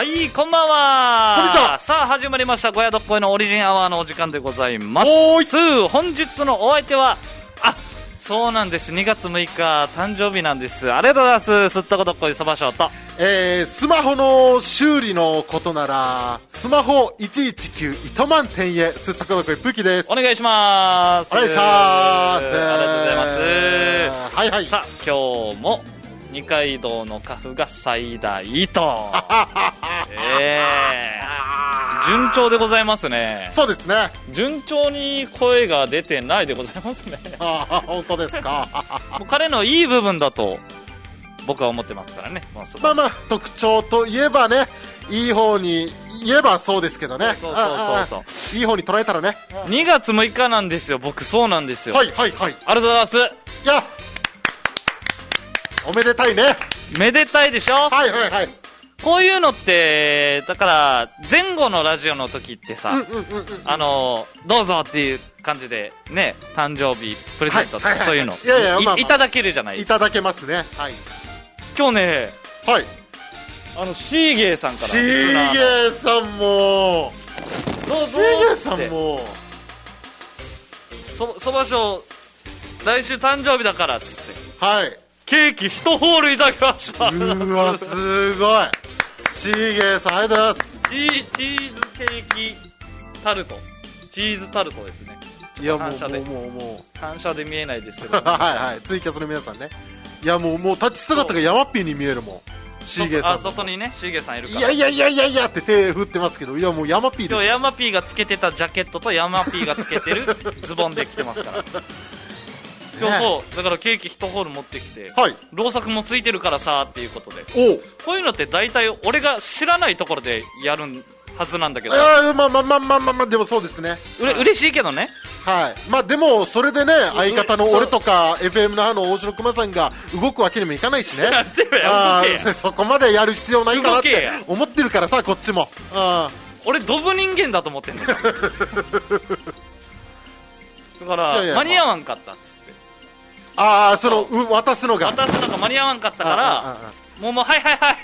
はいこんばんは。 こんにちは。 さあ始まりました小屋どっこいのオリジンアワーのお時間でございます。本日のお相手はそうなんです、2月6日誕生日なんです。ありがとうございます。すったこどっこいそばしょうと、 スマホの修理のことならスマホ119糸満店へすったこどっこいプーキです。 お願いします。 お願いします。ありがとうございます。 はいはい。 さあ今日も二階堂のカフが最大と順調でございますね。 そうですね。 順調に声が出てないでございますね。 本当ですか。 もう彼のいい部分だと僕は思ってますからね。 まあまあ特徴といえばね、いい方に言えばそうですけどね。そういい方に捉えたらね。 2月6日なんですよ。僕そうなんですよ。 はいはいはい。 ありがとうございます。 いやおめでたいね。 めでたいでしょ。 はいはいはい。 こういうのってだから前後のラジオの時ってさ、どうぞっていう感じでね、誕生日プレゼントとかそういうのいただけるじゃないですか。 いただけますね。はい。 今日ね、 はいシーゲーさんから、 シーゲーさんもシーゲーさんもそばしょう来週誕生日だからっつってはいケーキ1ホールいただきました。 うわすごい。シーゲーさんありがとうございます。 チーズケーキタルト、チーズタルトですね。 いやもう反射で見えないですけどはいはい、ツイキャスの皆さんね。いやもう立ち姿がヤマッピーに見えるもん。シーゲーさん外にねシーゲーさんいるから、 いやって手振ってますけど、いやもうヤマピーです。 今日ヤマピーがつけてたジャケットとヤマピーがつけてるズボンで着てますから今日そうだからケーキ1ホール持ってきて、 はい、 ろうそくもついてるからさっていうことで、 おこういうのって大体俺が知らないところでやるはずなんだけど、 まあでもそうですね。 嬉しいけどね。 はい、まあでもそれでね、相方の俺とか FM の大城熊さんが動くわけにもいかないしね。そこまでやる必要ないかなって思ってるからさ、こっちも。 俺ドブ人間だと思ってんのだから間に合わんかったっつって、 その渡すのが間に合わんかったからもうはい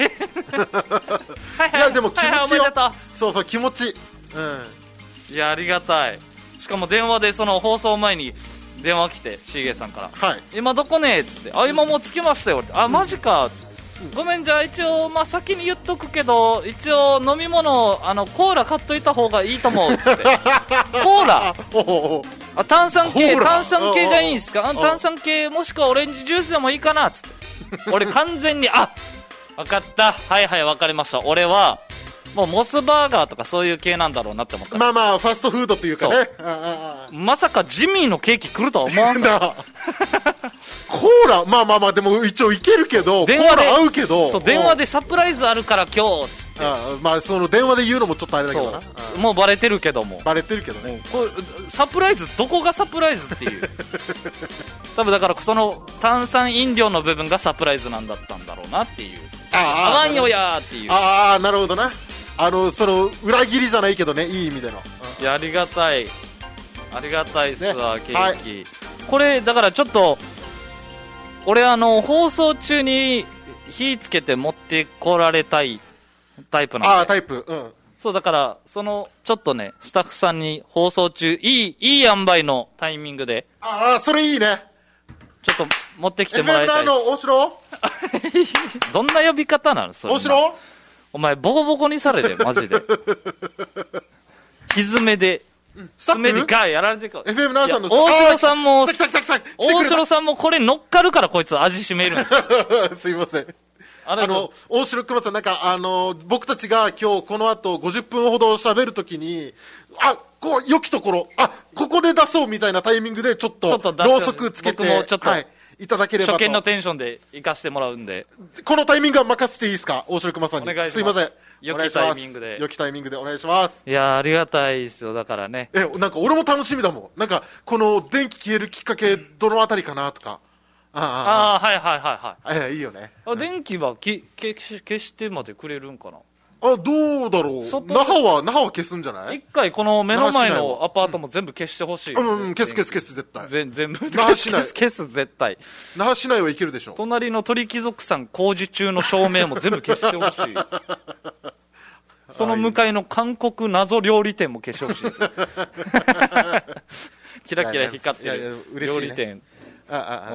いやでも気持ちよ。そう気持ち、 いやありがたい。しかも電話でその放送前に電話来てシーゲーさんから、はい、今どこねっつって、今もう着きましたよって、マジかっつって、ごめんじゃあ一応先に言っとくけど一応飲み物コーラ買っといた方がいいと思うっつってコーラ炭酸系がいいんすか。炭酸系もしくはオレンジジュースでもいいかなっつって俺完全に分かった、はい分かりました、俺はもうモスバーガーとかそういう系なんだろうなって思った。 まあファストフードというかね。 まさかジミーのケーキ来るとは思わんかコーラまあでも一応いけるけど、コーラ合うけど、 そう電話でサプライズあるから今日っつって、 まあその電話で言うのもちょっとあれだけどな。 もうバレてるけども、 バレてるけどね、 これサプライズどこがサプライズっていう多分だからその炭酸飲料の部分がサプライズなんだったんだろうなっていう、あわんよやーっていう。 なるほどな。その裏切りじゃないけどね、いい意味での。 いやありがたいっすわ、ケーキ、これだからちょっと俺放送中に火つけて持ってこられたいタイプなんで。 タイプ、 そうだからちょっとねスタッフさんに放送中いい塩梅のタイミングで、 それいいね、 ちょっと持ってきてもらいたい。 FM の大城どんな呼び方なのそれ。 大城お前ボコボコにされてマジで蹄で爪でガーやられてるから。 FM ナーさんの大城さんも大城さんもこれ乗っかるからこいつ味しめるんですすいません。大城熊さん、なんか僕たちが今日この後50分ほど喋るときに良きところここで出そうみたいなタイミングでちょっとろうそくつけて僕もちょっと、 いただければと。 初見のテンションで行かせてもらうんで、 このタイミングは任せていいですか、大城熊さんに。 お願いします。 すいません、 良きタイミングでお願いします。 いやありがたいですよ。だからね、 なんか俺も楽しみだもん。なんかこの電気消えるきっかけどのあたりかなとか。いいよね。 電気は消してまでくれるんかな。 どうだろう。那覇は消すんじゃない。 一回この目の前のアパートも全部消してほしい。 消す絶対。 全部那覇市内消す絶対。 那覇市内はいけるでしょ。 隣の鳥貴族さん工事中の照明も全部消してほしいその向かいの韓国謎料理店も消してほしいですキラキラ光ってる料理店。今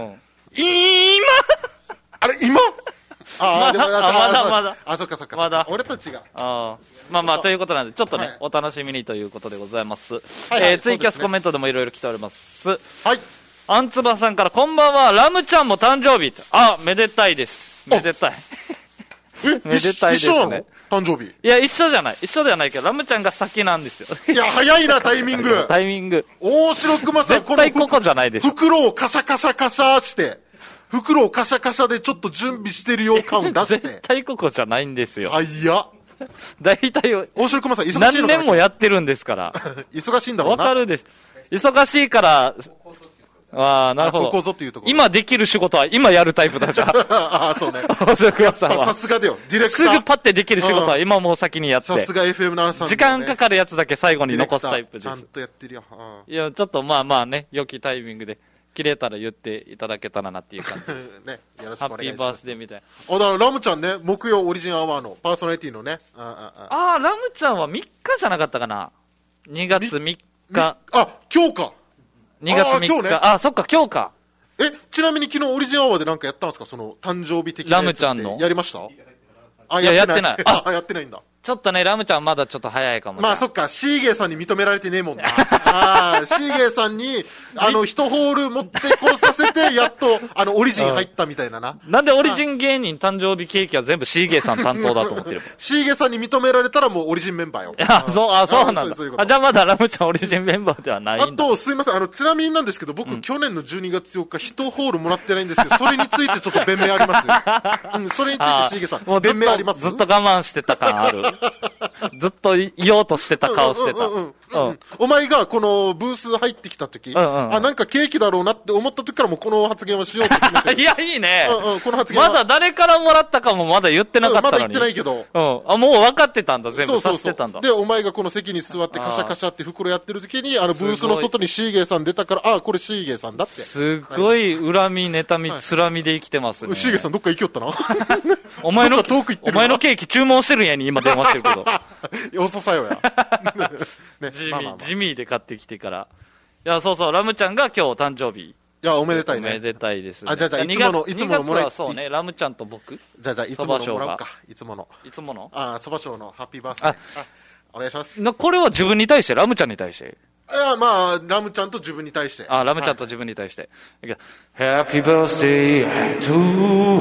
あれ今まだそっかまだ俺たちがまあということなんでちょっとね、お楽しみにということでございます。ツイキャスコメントでもいろいろ来ております。はい、あんつばさんからこんばんは、ラムちゃんも誕生日。めでたいです。めでたいめでたいですね。 誕生日。 いや、一緒ではないけど、ラムちゃんが先なんですよ。 いや、早いな、タイミング。大城熊さん、 絶対ここじゃないでしょ。 袋をカシャカシャカシャして、袋をカシャカシャでちょっと準備してるよ感を出して。 絶対ここじゃないんですよ。大体、 大城熊さん、忙しいのかな。 何年もやってるんですから。 忙しいんだろうな。 わかるでしょ。忙しいから、なるほど。 ここぞっていうところ。 今できる仕事は今やるタイプだじゃあ。そうね。 大城熊さんは。 さすがだよ。ディレクター。 すぐパッてできる仕事は今もう先にやって。 さすが FM ナーさん。 時間かかるやつだけ最後に残すタイプです。 ちゃんとやってるよ。 いや、ちょっとまあね、良きタイミングで。切れたら言っていただけたらなっていう感じね、よろしくお願いします。ハッピーバースデーみたいな。だからラムちゃんね、木曜オリジンアワーのパーソナリティのね。 ラムちゃんは3日じゃなかったかな。2月3日。 今日か。 2月3日。今日ね。そっか、今日か。 ちなみに昨日オリジンアワーでなんかやったんですか、その誕生日的なやつって。 ラムちゃんの。 やりました？ いや、やってない。 やってないんだ。 ちょっとね、ラムちゃんまだちょっと早いかも。 まあそっか、シーゲーさんに認められてねえもんな。シーゲーさんに、一ホール持ってこさせて、やっと、オリジン入ったみたいなな。 なんでオリジン芸人誕生日ケーキは全部シーゲーさん担当だと思ってるシーゲーさんに認められたらもうオリジンメンバーよ。 そうなんだ。じゃあまだラムちゃんオリジンメンバーではないんだ。 すいません、ちなみになんですけど、僕、去年の12月4日、一ホールもらってないんですけど、それについてちょっと弁明ありますそれについてシーゲーさん、弁明あります？ ずっと我慢してた感ある。ずっと言おうとしてた顔してた。 お前がこのブース入ってきた時、なんかケーキだろうなって思った時からもうこの発言をしようと決めて。 いや、いいね。 この発言は。 まだ誰からもらったかもまだ言ってなかったのに。 まだ言ってないけど。 もう分かってたんだ、全部察してたんだ。 で、お前がこの席に座ってカシャカシャって袋やってる時に、ブースの外にシーゲーさん出たから、これシーゲーさんだって。 すごい恨み、妬み、つらみで生きてますね。 シーゲーさんどっか行きよったな。 お前のケーキ注文してるんやに今電話してるけど。 遅さよや。 ジミーで買ってきてから。いや、そう、ラムちゃんが今日誕生日。 いや、おめでたいね。 おめでたいですね。 じゃあ、いつものもらい。 そうね、ラムちゃんと僕。 じゃあ、いつものもらおうか。いつもの。そば賞のハッピーバースデー。お願いします。 これは自分に対して、ラムちゃんに対して。 いや、まあ、ラムちゃんと自分に対して。 ラムちゃんと自分に対して。Happy birthday to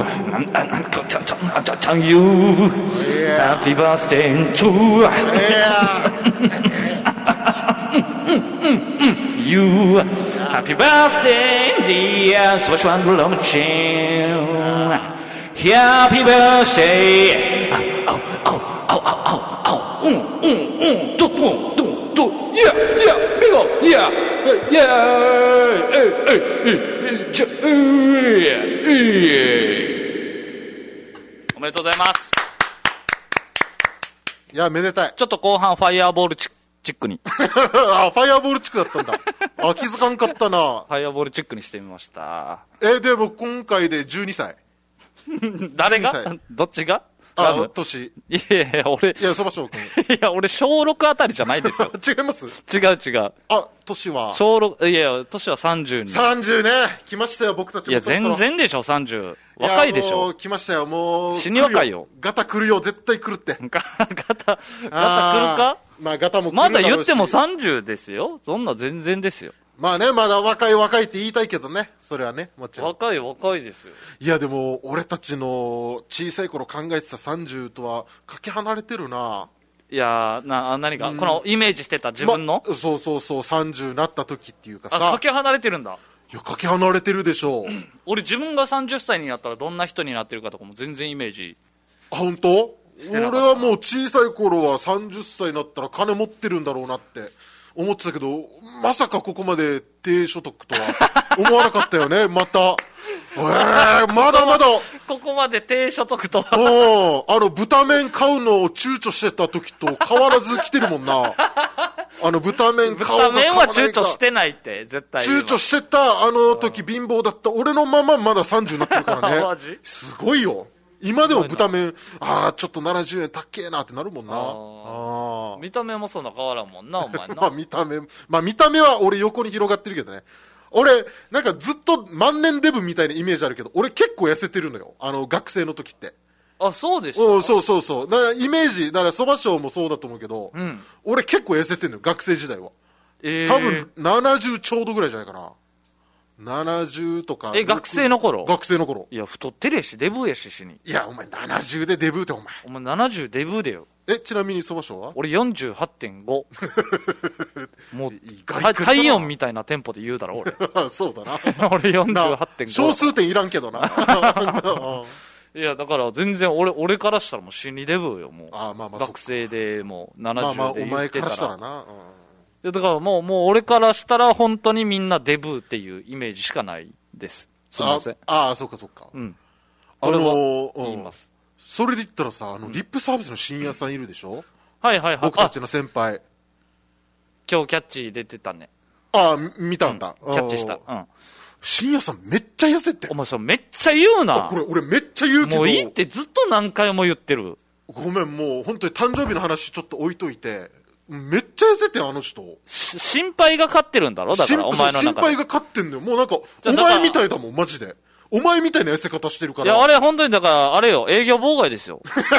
you. Happy birthday to you. Happy birthday, dear Swatch and Lamchin. Happy birthday.おめでとうございます。 いや、めでたい。 ちょっと後半ファイヤーボールチックに。 ファイヤーボールチックだったんだ。気づかんかったな。 ファイヤーボールチックにしてみました。 でも今回で12歳。 誰が？どっちが？ 年。 いや、俺。 いや、そばしょうくん。 いや、俺、小6あたりじゃないですよ。 違います？ 違う。 年は小6、いや、年は30に。 30ね。来ましたよ、僕たちも。 いや、全然でしょ、30。若いでしょ。 もう来ましたよ、もう。 死に若いよ。 ガタ来るよ、絶対来るって。 ガタ来るか？ まあ、ガタも来るまだ言っても30ですよ。そんな全然ですよ。 まあね、まだ若いって言いたいけどね。それはね、もちろん。 若いですよ。 いや、でも、俺たちの小さい頃考えてた30とは、かけ離れてるな。 いやー、何か、このイメージしてた自分の、 そう、30になった時っていうかさ。 かけ離れてるんだ。 いや、かけ離れてるでしょう。 俺自分が30歳になったらどんな人になってるかとかも全然イメージ。 本当？俺はもう小さい頃は30歳になったら金持ってるんだろうなって思ってたけど、まさかここまで低所得とは思わなかったよね、また。まだまだ。 ここまで低所得とは。 豚麺買うのを躊躇してた時と変わらず来てるもんな。豚麺買うの。 豚麺は躊躇してないって、絶対。 躊躇してた、時貧乏だった俺のまままだ30になってるからね。すごいよ。 今でも豚麺、ちょっと70円高えなってなるもんな。 見た目もそんな変わらんもんな、お前な。 まあ見た目は俺横に広がってるけどね。俺、なんかずっと万年デブみたいなイメージあるけど、俺結構痩せてるのよ。学生の時って。 あ、そうでしょ。 そう。だからイメージ、だから蕎麦賞もそうだと思うけど、俺結構痩せてるのよ、学生時代は。多分70ちょうどぐらいじゃないかな。70とか。 学生の頃？ 学生の頃。 いや、太ってるやし、デブやししに。 いや、お前70でデブってお前。 お前70デブでよ。 ちなみに蕎麦賞は？ 俺 48.5。もう、体温みたいなテンポで言うだろ、 俺。そうだな。 俺 48.5。 小数点いらんけどな。 いや、だから全然俺からしたらもう死にデブよ、もう。 まあ学生でもう70でお前からしたらな。 だからもう俺からしたら本当にみんなデブっていうイメージしかないです。すみません。 そうか。 うん。俺は言います。 それで言ったらさ、リップサービスの深夜さんいるでしょ？ はいはいはい。 僕たちの先輩。 今日キャッチ出てたね。 見たんだ。 キャッチした。うん。 深夜さんめっちゃ痩せて。 お前それめっちゃ言うな。 これ俺めっちゃ言うけど。 もういいってずっと何回も言ってる。 ごめん、もう本当に誕生日の話ちょっと置いといて。めっちゃ痩せてあの人。 心配が勝ってるんだろ？だからお前の中で。 心配が勝ってんのよ。もうなんか、お前みたいだもん、マジで。お前みたいな痩せ方してるから。 いや、あれ本当にだから、あれよ、営業妨害ですよ。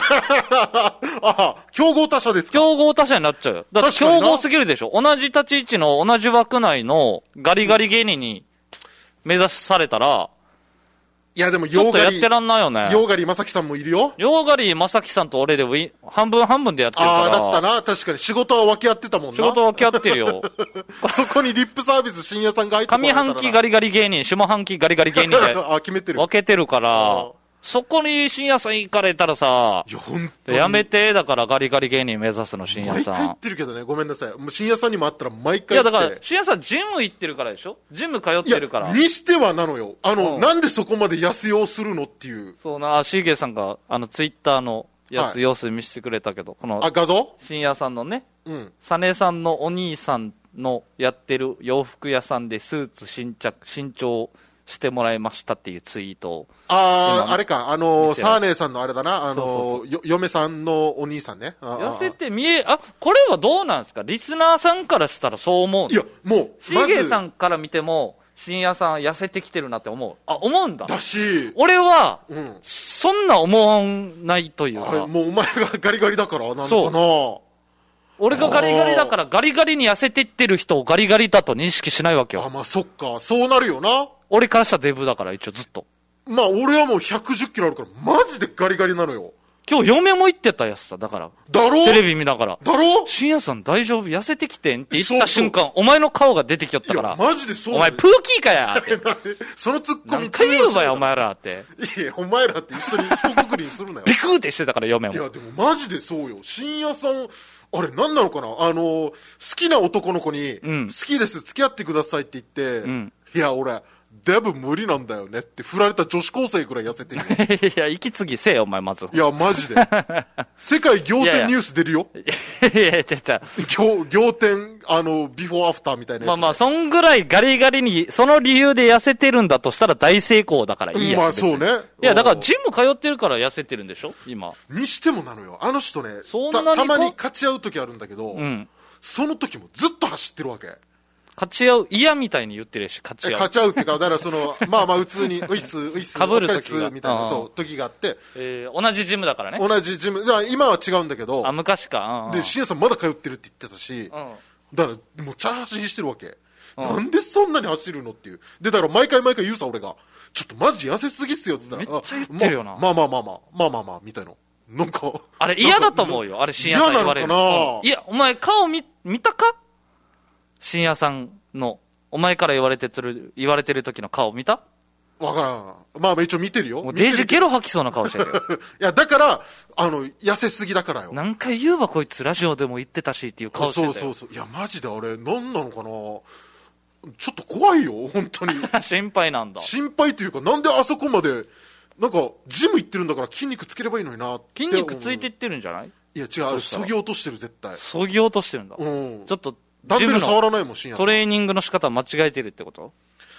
競合他社ですか？ 競合他社になっちゃうよ。だって競合すぎるでしょ。同じ立ち位置の同じ枠内のガリガリ芸人に目指されたら、 いやでも、 ちょっとやってらんないよね。 ヨーガリーまさきさんもいるよ。 ヨーガリーまさきさんと俺で半分半分でやってるから。 だったな。確かに仕事は分け合ってたもんな。 仕事は分け合ってるよ。 そこにリップサービス深夜さんが入ってたら。 上半期ガリガリ芸人、下半期ガリガリ芸人で。 決めてる。 分けてるから、そこに深夜さん行かれたらさ、 いや、本当に。 やめて、だからガリガリ芸人目指すの、深夜さん。 毎回言ってるけどね、ごめんなさい。もう深夜さんにも会ったら毎回言って。いや、だから、深夜さんジム行ってるからでしょ？ジム通ってるから。 にしてはなのよ。なんでそこまで痩せようするのっていう。 そうな、シーゲーさんが、ツイッターのやつ、様子見せてくれたけど、この、 画像？ 深夜さんのね、サネさんのお兄さんのやってる洋服屋さんでスーツ新調してもらいましたっていうツイートを。 あれか、サーネーさんのあれだな、嫁さんのお兄さんね。 痩せてこれはどうなんですか？リスナーさんからしたらそう思うの？ いや、もう、 シーゲーさんから見ても、深夜さん痩せてきてるなって思う。思うんだ。 だし、 俺は、そんな思わないというか。 もうお前がガリガリだから、なんかな。 俺がガリガリだから、ガリガリに痩せてってる人をガリガリだと認識しないわけよ。 まあそっか、そうなるよな。 俺からしたらデブだから、一応ずっと。 まあ俺はもう110キロあるから、マジでガリガリなのよ。 今日嫁も言ってたやつさ、だから。 だろ？ テレビ見ながら。 だろ？ 深夜さん大丈夫？痩せてきてんって言った瞬間、お前の顔が出てきよったから。 いや、マジでそう。 お前プーキーかやって。 そのツッコミ何回言うわよ、お前らって。 いや、お前らって一緒に一括りにするなよ。 ビクーってしてたから嫁も。 いや、でもマジでそうよ。深夜さん、あれ何なのかな、好きな男の子に、好きです、付き合ってくださいって言って、いや、俺、デブ無理なんだよねって振られた女子高生くらい痩せてる。 いや、息継ぎせえよ、お前、まず。 いや、マジで。世界仰天ニュース出るよ。 いや、 仰天、ビフォーアフターみたいなやつ。 まあ、そんぐらいガリガリに、その理由で痩せてるんだとしたら大成功だからいいや。 まあ、そうね。 いや、だからジム通ってるから痩せてるんでしょ今。 にしてもなのよ。あの人ね、たまに勝ち合う時あるんだけど、その時もずっと走ってるわけ。 勝ち合う、嫌みたいに言ってるし、勝ち合う。 勝ち合うっていうか、だから普通に、ウイス、 かぶる時が。 みたいな、時があって。 同じジムだからね。 同じジム。今は違うんだけど。 昔か。 で、深夜さんまだ通ってるって言ってたし、だから、もうチャー走りしてるわけ。なんでそんなに走るのっていう。で、だから毎回言うさ、俺が。ちょっとマジ痩せすぎっすよって言ったら。 めっちゃ言ってるよな。 まあ、みたいな。なんか。 あれ嫌だと思うよ、あれ深夜さん言われる。 嫌なのかな？ いや、お前顔見たか？深夜さんの、お前から言われてる時の顔見た？ わからん。まあ一応見てるよ。 もうデージゲロ吐きそうな顔してるよ。 いや、だから、痩せすぎだからよ。 何回言うわこいつラジオでも言ってたしっていう顔してたよ。 そう。いや、マジであれ、何なのかな？ちょっと怖いよ、本当に。 心配なんだ。 心配というか、なんであそこまで、なんか、ジム行ってるんだから筋肉つければいいのになって。 筋肉ついていってるんじゃない？ いや、違う、そぎ落としてる、絶対。 そぎ落としてるんだ。ちょっと、 ダンベル触らないもん、深夜。 トレーニングの仕方間違えてるってこと？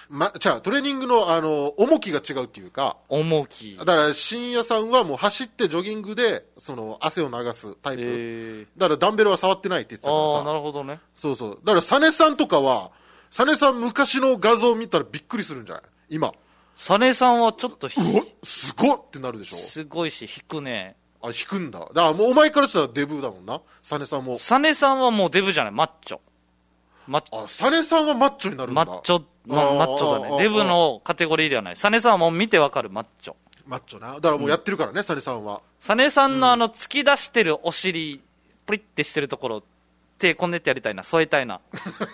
じゃあトレーニングの重きが違うっていうか、 重き。 だから深夜さんはもう走ってジョギングでその汗を流すタイプ。だからダンベルは触ってないって言ってたからさ。 ああ、なるほどね。 そうそう。だからサネさんとかは、サネさん昔の画像を見たらびっくりするんじゃない今。 サネさんはちょっとうわ、すごっってなるでしょ。 すごいし、引くね。 あ、引くんだ。だからもうお前からしたらデブだもんな。サネさんも。 サネさんはもうデブじゃない、マッチョ。 あ、サネさんはマッチョになるんだ。 マッチョだね。デブのカテゴリーではない。サネさんはもう見てわかるマッチョ。 マッチョな。だからもうやってるからね、サネさんは。 サネさんの突き出してるお尻、プリってしてるところ、手こねってやりたいな、添えたいな。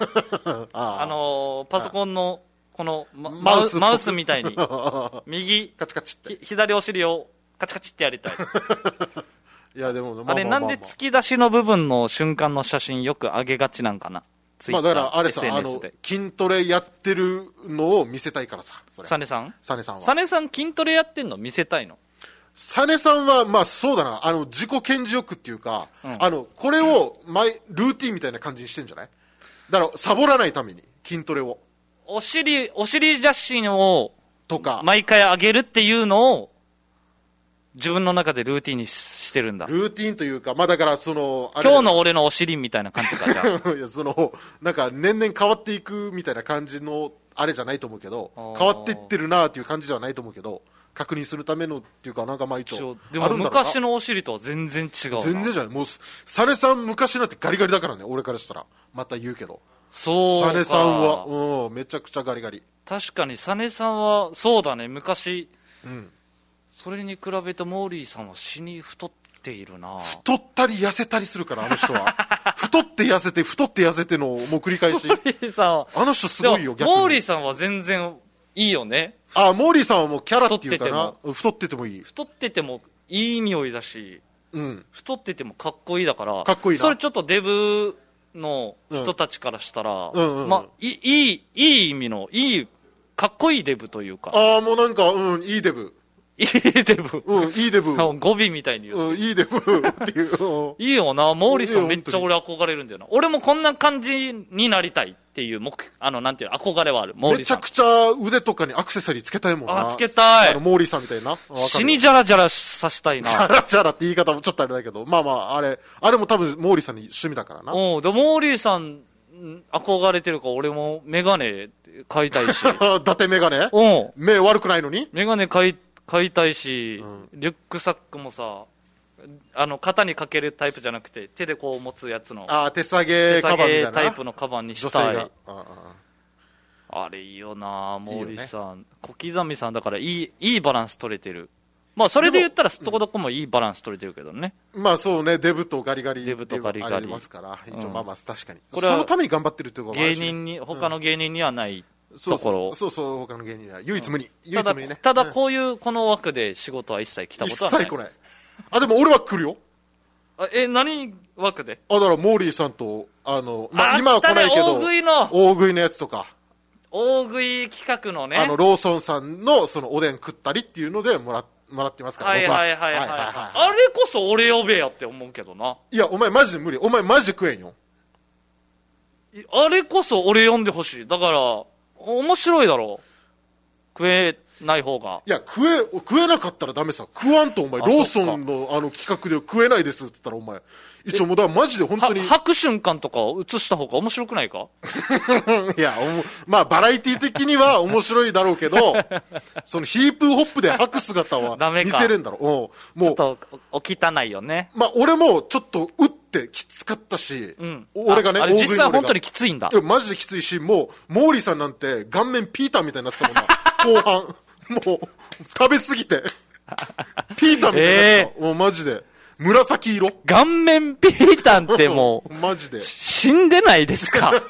パソコンの、この、マウスみたいに、右、 カチカチって。 左お尻をカチカチってやりたい。 いや、でも、 あれなんで突き出しの部分の瞬間の写真よく上げがちなんかな。 まあだからあれさ、筋トレやってるのを見せたいからさ。 サネさんは。 サネさん筋トレやってんの見せたいの？ サネさんは、まあそうだな、自己顕示欲っていうか、これをルーティンみたいな感じにしてんじゃない？だから、サボらないために、筋トレを。 お尻写真を、 とか、 毎回上げるっていうのを、自分の中でルーティンにしてるんだ。 ルーティンというか、まあだから今日の俺のお尻みたいな感じか、じゃあ。 いや、なんか年々変わっていくみたいな感じの、あれじゃないと思うけど、変わっていってるなっていう感じではないと思うけど、確認するためのっていうか、なんかまあ一応。 でも昔のお尻とは全然違うな。 全然じゃない。もう、サネさん昔なんてガリガリだからね、俺からしたら。また言うけど。 そうか。 サネさんは、めちゃくちゃガリガリ。 確かにサネさんは、そうだね、昔。 うん。 それに比べてモーリーさんは死に太っているな。 太ったり痩せたりするから、あの人は。太って痩せて、太って痩せての、もう繰り返し。 モーリーさんは。 あの人すごいよ、 逆に。モーリーさんは全然いいよね。 モーリーさんはもうキャラっていうかな。太っててもいい。 太っててもいい匂いだし、 うん。 太っててもかっこいいだから、 かっこいいな。 それちょっとデブの人たちからしたら、まあ、いい意味の、かっこいいデブというか。 もうなんか、いいデブ。 いいデブ。 いいデブ。 語尾みたいに言う。 いいデブっていう。 いいよな、モーリーさんめっちゃ俺憧れるんだよな。俺もこんな感じになりたいっていうなんていう憧れはある。モーリーさん。 めちゃくちゃ腕とかにアクセサリーつけたいもんな。 つけたい。 モーリーさんみたいな。 死にジャラジャラさせたいな。 ジャラジャラって言い方もちょっとあれだけど、まあまあ、あれも多分モーリーさんに趣味だからな。 で、モーリーさん憧れてるから俺もメガネ買いたいし。 伊達メガネ？目悪くないのに？ メガネ買いたいし、リュックサックもさ、肩にかけるタイプじゃなくて、手でこう持つやつの。 手提げカバンみたいな。 タイプのカバンにしたい。あれいいよな、モーリーさん。小刻みさんだからいいバランス取れてる。まあそれで言ったらすっとこどこもいいバランス取れてるけどね。 まあそうね、デブとガリガリ。 デブとガリガリ。 ありますから、一応まあまあ確かに。これはそのために頑張ってるっていうことは他の芸人にはないところ。 そう他の芸人には唯一無二。 ただこの枠で仕事は一切来たことはない。 一切来ない。でも俺は来るよ。 何枠で？ だからモーリーさんと、今は来ないけど、大食いのやつとか。 大食い企画のね。 ローソンさんのそのおでん食ったりっていうのでもらってますから、 僕は。はい。あれこそ俺呼べやって思うけどな。 いや、お前マジで無理。お前マジで食えんよ。 あれこそ俺呼んでほしい。だから、面白いだろ。食えない方が。 いや、食えなかったらダメさ。食わんとお前、ローソンの企画で食えないですって言ったらお前、一応もうだからマジで本当に。 吐く瞬間とかを映した方が面白くないか？ いや、まあバラエティ的には面白いだろうけど、そのヒープホップで吐く姿は見せれんだろ。もう。 ちょっと、お汚いよね。 まあ俺もちょっとってきつかったし、俺がね、 あれ実際本当にきついんだ。 いや、マジできついし、もう、モーリーさんなんて顔面ピーターみたいになってたもんな。後半。もう、食べすぎて。ピーターみたいになってた。もうマジで。紫色。 顔面ピーターってもう、 マジで。 死んでないですか？ うっ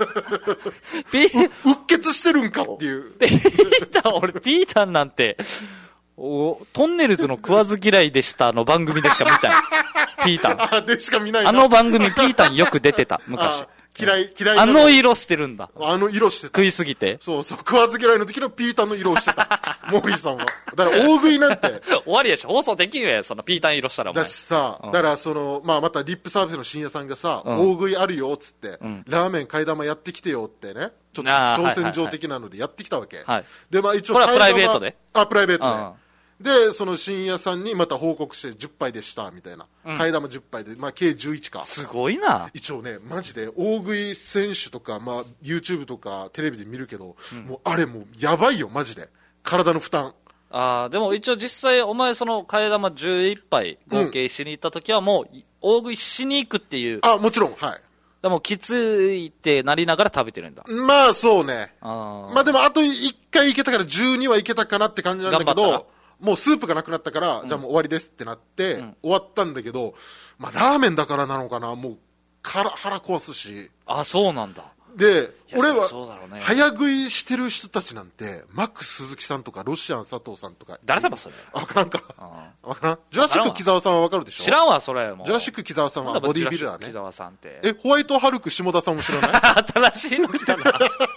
血してるんかっていう。 ピーター、俺ピーターなんて、トンネルズの食わず嫌いでしたの番組でしか見たい。ピーター。 でしか見ない。 番組ピーターによく出てた、昔。 嫌いあの色してるんだ。 あの色してた。 食いすぎて。 そうそう、食わず嫌いの時のピータンの色をしてた。モーリーさんは。だから大食いなんて。 終わりやし、放送できんよ、そのピータン色したらお前。 だしさ、だからまたリップサービスの深夜さんがさ、大食いあるよ、つって、ラーメン替え玉やってきてよってね、ちょっと挑戦状的なのでやってきたわけ。で、一応、 これはプライベートで？ プライベートで。で、その深夜さんにまた報告して10杯でした、みたいな。替え玉10杯で、計11か。 すごいな。 一応ね、マジで大食い選手とか、YouTube とかテレビで見るけど、もうあれもうやばいよ、マジで。体の負担。 でも一応実際お前その替え玉11杯合計しに行った時はもう大食いしに行くっていう。 もちろん、はい。 でもきついってなりながら食べてるんだ。 そうね。でもあと1回いけたから12はいけたかなって感じなんだけど、もうスープがなくなったから、じゃあもう終わりですってなって、終わったんだけど、ラーメンだからなのかな、もう腹壊すし。 そうなんだ。 で、俺は、 ね、 早食いしてる人たちなんて、マックス鈴木さんとか、ロシアン佐藤さんとか。 誰だばそれ。 わからんか。わからん。ジュラシック木澤さんはわかるでしょ？ 知らんわ、それも。 ジュラシック木澤さんはボディービルダーね。 木澤さんって。 ホワイトハルク下田さんも知らない？ 新しいの来たな。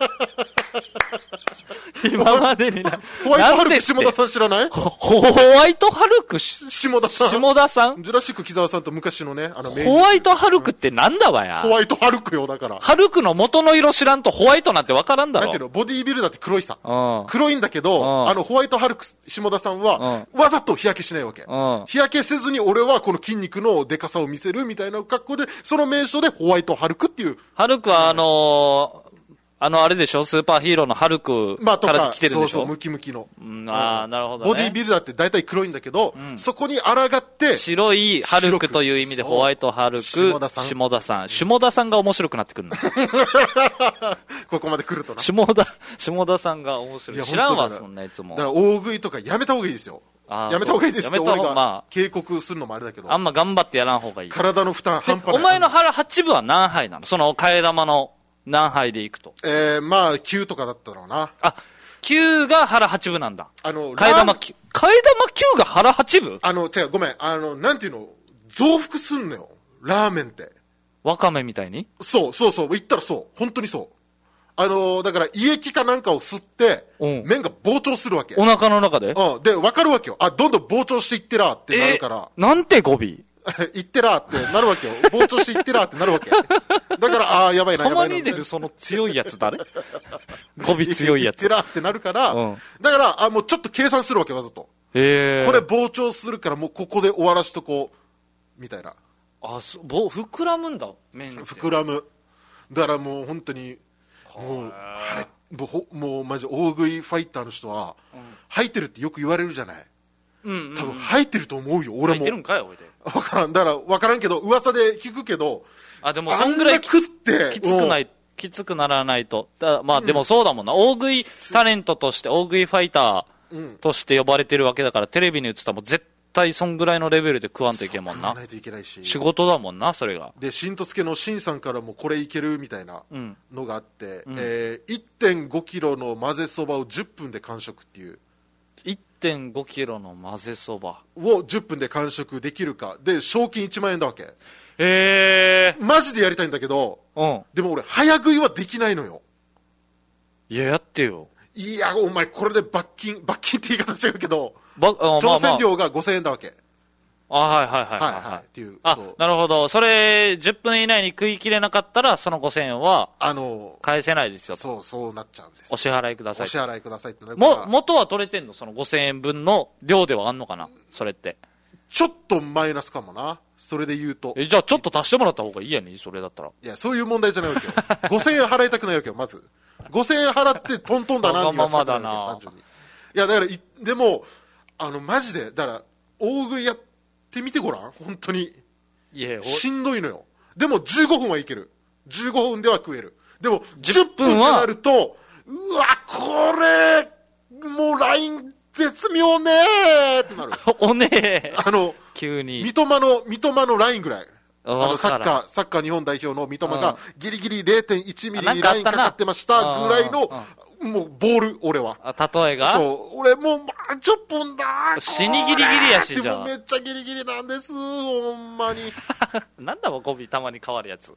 今までにない。 ホワイトハルク下田さん知らない？ ホワイトハルク下田さん。 下田さん？ ジュラシック木澤さんと昔のね、 ホワイトハルクってなんだわや。 ホワイトハルクよ、だから。 ハルクの元の色知らんとホワイトなんてわからんだろ。 なんていうの、ボディービルダーって黒いさ。黒いんだけど、ホワイトハルク下田さんは、わざと日焼けしないわけ。日焼けせずに俺はこの筋肉のデカさを見せるみたいな格好で、その名称でホワイトハルクっていう。 ハルクはあれでしょ、スーパーヒーローのハルクから来てるんでしょ。 そう、ムキムキの。 なるほどね。 ボディービルダーって大体黒いんだけど、そこに抗って、 白いハルクという意味でホワイトハルク、下田さん。下田さんが面白くなってくるんだ。 ここまで来るとな。 下田さんが面白い。知らんわ、そんないつも。 だから大食いとかやめた方がいいですよ。やめた方がいいですって俺が警告するのもあれだけど。 あんま頑張ってやらん方がいい。 体の負担半端ない。 お前の腹8分は何杯なの？その替え玉の何杯でいくと。 9とかだったろうな。 9が腹8分なんだ。替え玉9が腹8分？ 違う、ごめん。なんていうの、増幅すんのよ。ラーメンって。 わかめみたいに？ そう。言ったらそう。本当にそう。だから胃液かなんかを吸って、麺が膨張するわけ。 お腹の中で？ で、わかるわけよ。どんどん膨張していってらーってなるから。 なんて語尾？ いってらーってなるわけよ。膨張していってらーってなるわけ。だから、やばいな、やばいな。 たまに出るその強いやつ誰？語尾強いやつ。 いってらーってなるから、だから、もうちょっと計算するわけ、わざと。これ膨張するからもうここで終わらしとこう、みたいな。 膨らむんだ、麺って。 膨らむ。だからもう本当に、もうマジ大食いファイターの人は、吐いてるってよく言われるじゃない。多分吐いてると思うよ、俺も。 吐いてるんかい、おいで。 わからん。だからわからんけど、噂で聞くけど、 でもそんぐらい食ってきつくならないと。でもそうだもんな。大食いタレントとして、大食いファイターとして呼ばれてるわけだから、テレビに映ったらもう絶対そんぐらいのレベルで食わんといけんもんな。 食わないといけないし。 仕事だもんな、それが。 で、しんとすけのしんさんからもこれいけるみたいなのがあって、1.5 キロの混ぜそばを10分で完食っていう。 1.5 キロの混ぜそばを10分で完食できるか。で、賞金1万円だわけ。マジでやりたいんだけど、でも俺、早食いはできないのよ。 いや、やってよ。 いや、お前、これで罰金って言い方違うけど、挑戦料が5000円だわけ。 はい。 っていう。 なるほど。それ、10分以内に食い切れなかったら、その5000円は、返せないですよと。 そうなっちゃうんです。 お支払いください。 お支払いくださいってなるから。 元は取れてんの？その5000円分の量ではあんのかな？それって。 ちょっとマイナスかもな。それで言うと。 じゃあちょっと足してもらった方がいいやね、それだったら。 いや、そういう問題じゃないわけよ。5000円払いたくないわけよ、まず。5000円払ってトントンだなって言わせたくないわけ、単純に。いや、だから、でも、マジで、だから、大食いやってみてごらん、本当に。しんどいのよ。でも15分はいける。15分では食える。でも、10分ってなると、うわ、これ、もうライン絶妙ねーってなる。 おねー。急に。 三笘のラインぐらい。サッカー日本代表の三笘がギリギリ 0.1 ミリラインかかってましたぐらいの、もうボール、俺は。 例えがそう。俺もう、10分だー。 死にギリギリやし、じゃあ。 めっちゃギリギリなんです、ほんまに。 なんだも語尾たまに変わるやつ。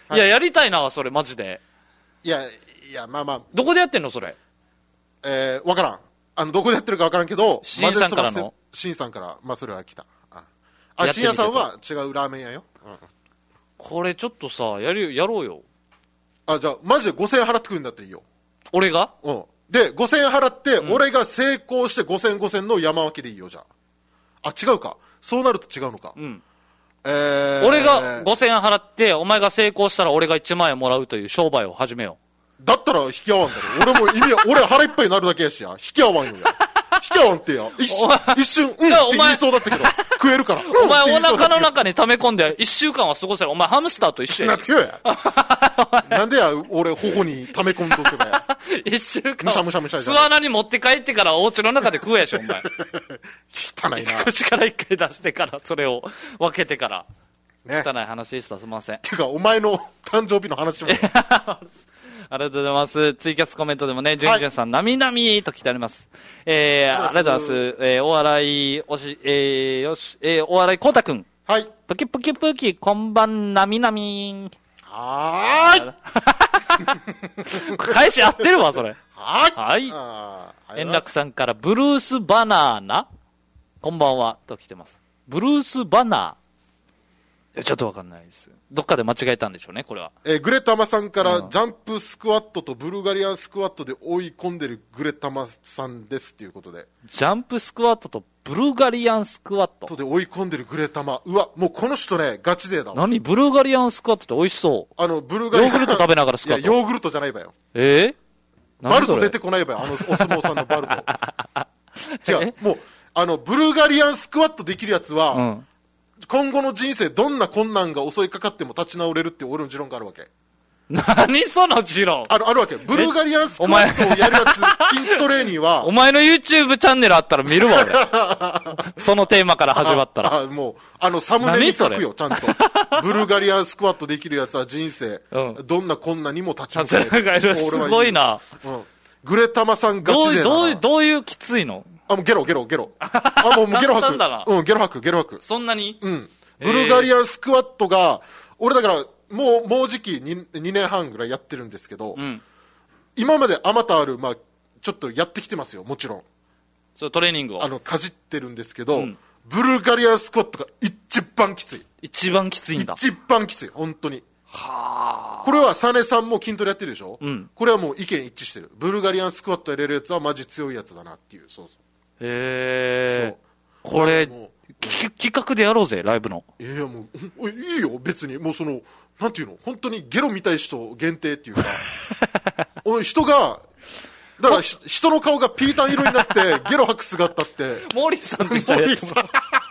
いや、やりたいな、それ、マジで。 いや、まあまあ。 どこでやってんの、それ。 わからん。どこでやってるかわからんけど、 シンさんからのシンさんから、まあそれは来た。シン屋さんは違うラーメン屋よ。 これちょっとさ、やろうよ。 じゃあ、マジで5000円払ってくるんだっていいよ。 俺が？ うん。で、5000円払って、俺が成功して5000の山分けでいいよ、じゃあ。違うか。そうなると違うのか。 うん。俺が5000円払って、お前が成功したら俺が1万円もらうという商売を始めよう。だったら引き合わんだろ。俺も俺腹いっぱいになるだけやしや。引き合わんよや。引き合わんってや。一瞬、って言いそうだったけど、食えるから。 お前お腹の中に溜め込んで1週間は過ごせる。お前ハムスターと一緒やし。 なんでや、俺頬に溜め込んどけばや。 1週間。 むしゃむしゃむしゃ。 巣穴に持って帰ってからお家の中で食うやし、お前。 汚いな。 口から1回出してから、それを分けてから。ね。汚い話でした、すみません。 ていうか、お前の誕生日の話も。 ありがとうございます。ツイキャスコメントでもね、ジュンジュンさん、なみなみと来てあります。ありがとうございます。お笑い、お笑い、こうたくん。 はい。 ぷきぷきぷき、こんばん、なみなみ。 はーい。返し合ってるわ、それ。 はい。 円楽さんから、ブルースバナーなこんばんは、と来てます。ブルースバナー。ちょっとわかんないです。どっかで間違えたんでしょうね、これは。 グレタマさんから、ジャンプスクワットとブルガリアンスクワットで追い込んでるグレタマさんですっていうことで。 ジャンプスクワットとブルガリアンスクワットで追い込んでるグレタマ。うわ、もうこの人ね、ガチ勢だわ。 何ブルガリアンスクワットって美味しそう。 ブルガリアン。 ヨーグルト食べながらスクワット。 いや、ヨーグルトじゃないばよ。 バルト出てこないばよ、お相撲さんのバルト。違う、もう、ブルガリアンスクワットできるやつは、今後の人生どんな困難が襲いかかっても立ち直れるって俺の持論があるわけ。 何その持論。 あるわけ。ブルガリアンスクワットをやるやつ、筋トレには。 お前の YouTube チャンネルあったら見るわ、俺。そのテーマから始まったら。 もう、サムネに書くよ、ちゃんと。ブルガリアンスクワットできるやつは人生、どんな困難にも立ち向かえる。 すごいな。 グレタマさんガチ勢だな。 どういうきついの？ もうゲロ。もうゲロ吐く。ゲロ吐く。 そんなに？ ブルガリアンスクワットが、俺だから、もうじき2年半ぐらいやってるんですけど、今まであまたある、まあ、ちょっとやってきてますよ、もちろん。 そうトレーニングを。 かじってるんですけど、ブルガリアンスクワットが一番きつい。 一番きついんだ。 一番きつい、本当に。これはサネさんも筋トレやってるでしょ、これはもう意見一致してる。ブルガリアンスクワットやれるやつはマジ強いやつだなっていう。そう。 これ、企画でやろうぜ、ライブの。 いや、もう、いいよ、別に。もうなんていうの、本当にゲロ見たい人限定っていうか、人が、だから人の顔がピータン色になってゲロ吐く姿って。 モーリーさんって言っやってもら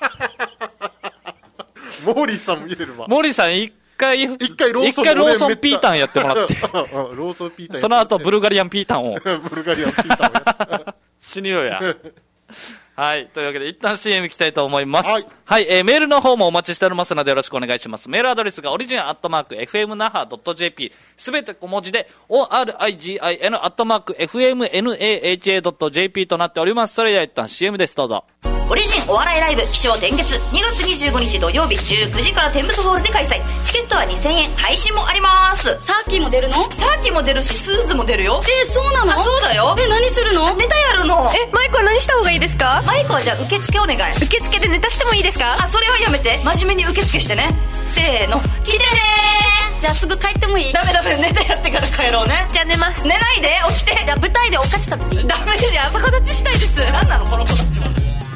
モーリーさんも入れるわ。 モーリーさん一回ローソンピータンやってもらって。ローソンピータン。 その後ブルガリアンピータンを。 ブルガリアンピータンをや死にようや。はい。というわけで、一旦 CM 行きたいと思います。はい。メールの方もお待ちしておりますのでよろしくお願いします。メールアドレスがオリジン@fmnaha.jp すべて小文字で origin@fmnaha.jp となっております。それでは一旦 CM です。どうぞ。 オリジンお笑いライブ起承転結2月25日土曜日19時からテンブスホールで開催。チケットは2000円、配信もあります。 サーキーも出るの？ サーキーも出るしスーズも出るよ。 そうなの？ そうだよ。 何するの？ ネタやるの。 マイクは何した方がいいですか？ マイクはじゃあ受付お願い。 受付でネタしてもいいですか？ それはやめて、真面目に受付してね。せーの、聞いてねー。じゃあすぐ帰ってもいい？ ダメネタやってから帰ろうね。 じゃあ寝ます。 寝ないで、起きて。 じゃあ舞台でお菓子食べていい？ ダメじゃん。 逆立ちしたいです。 何なのこの子たちは。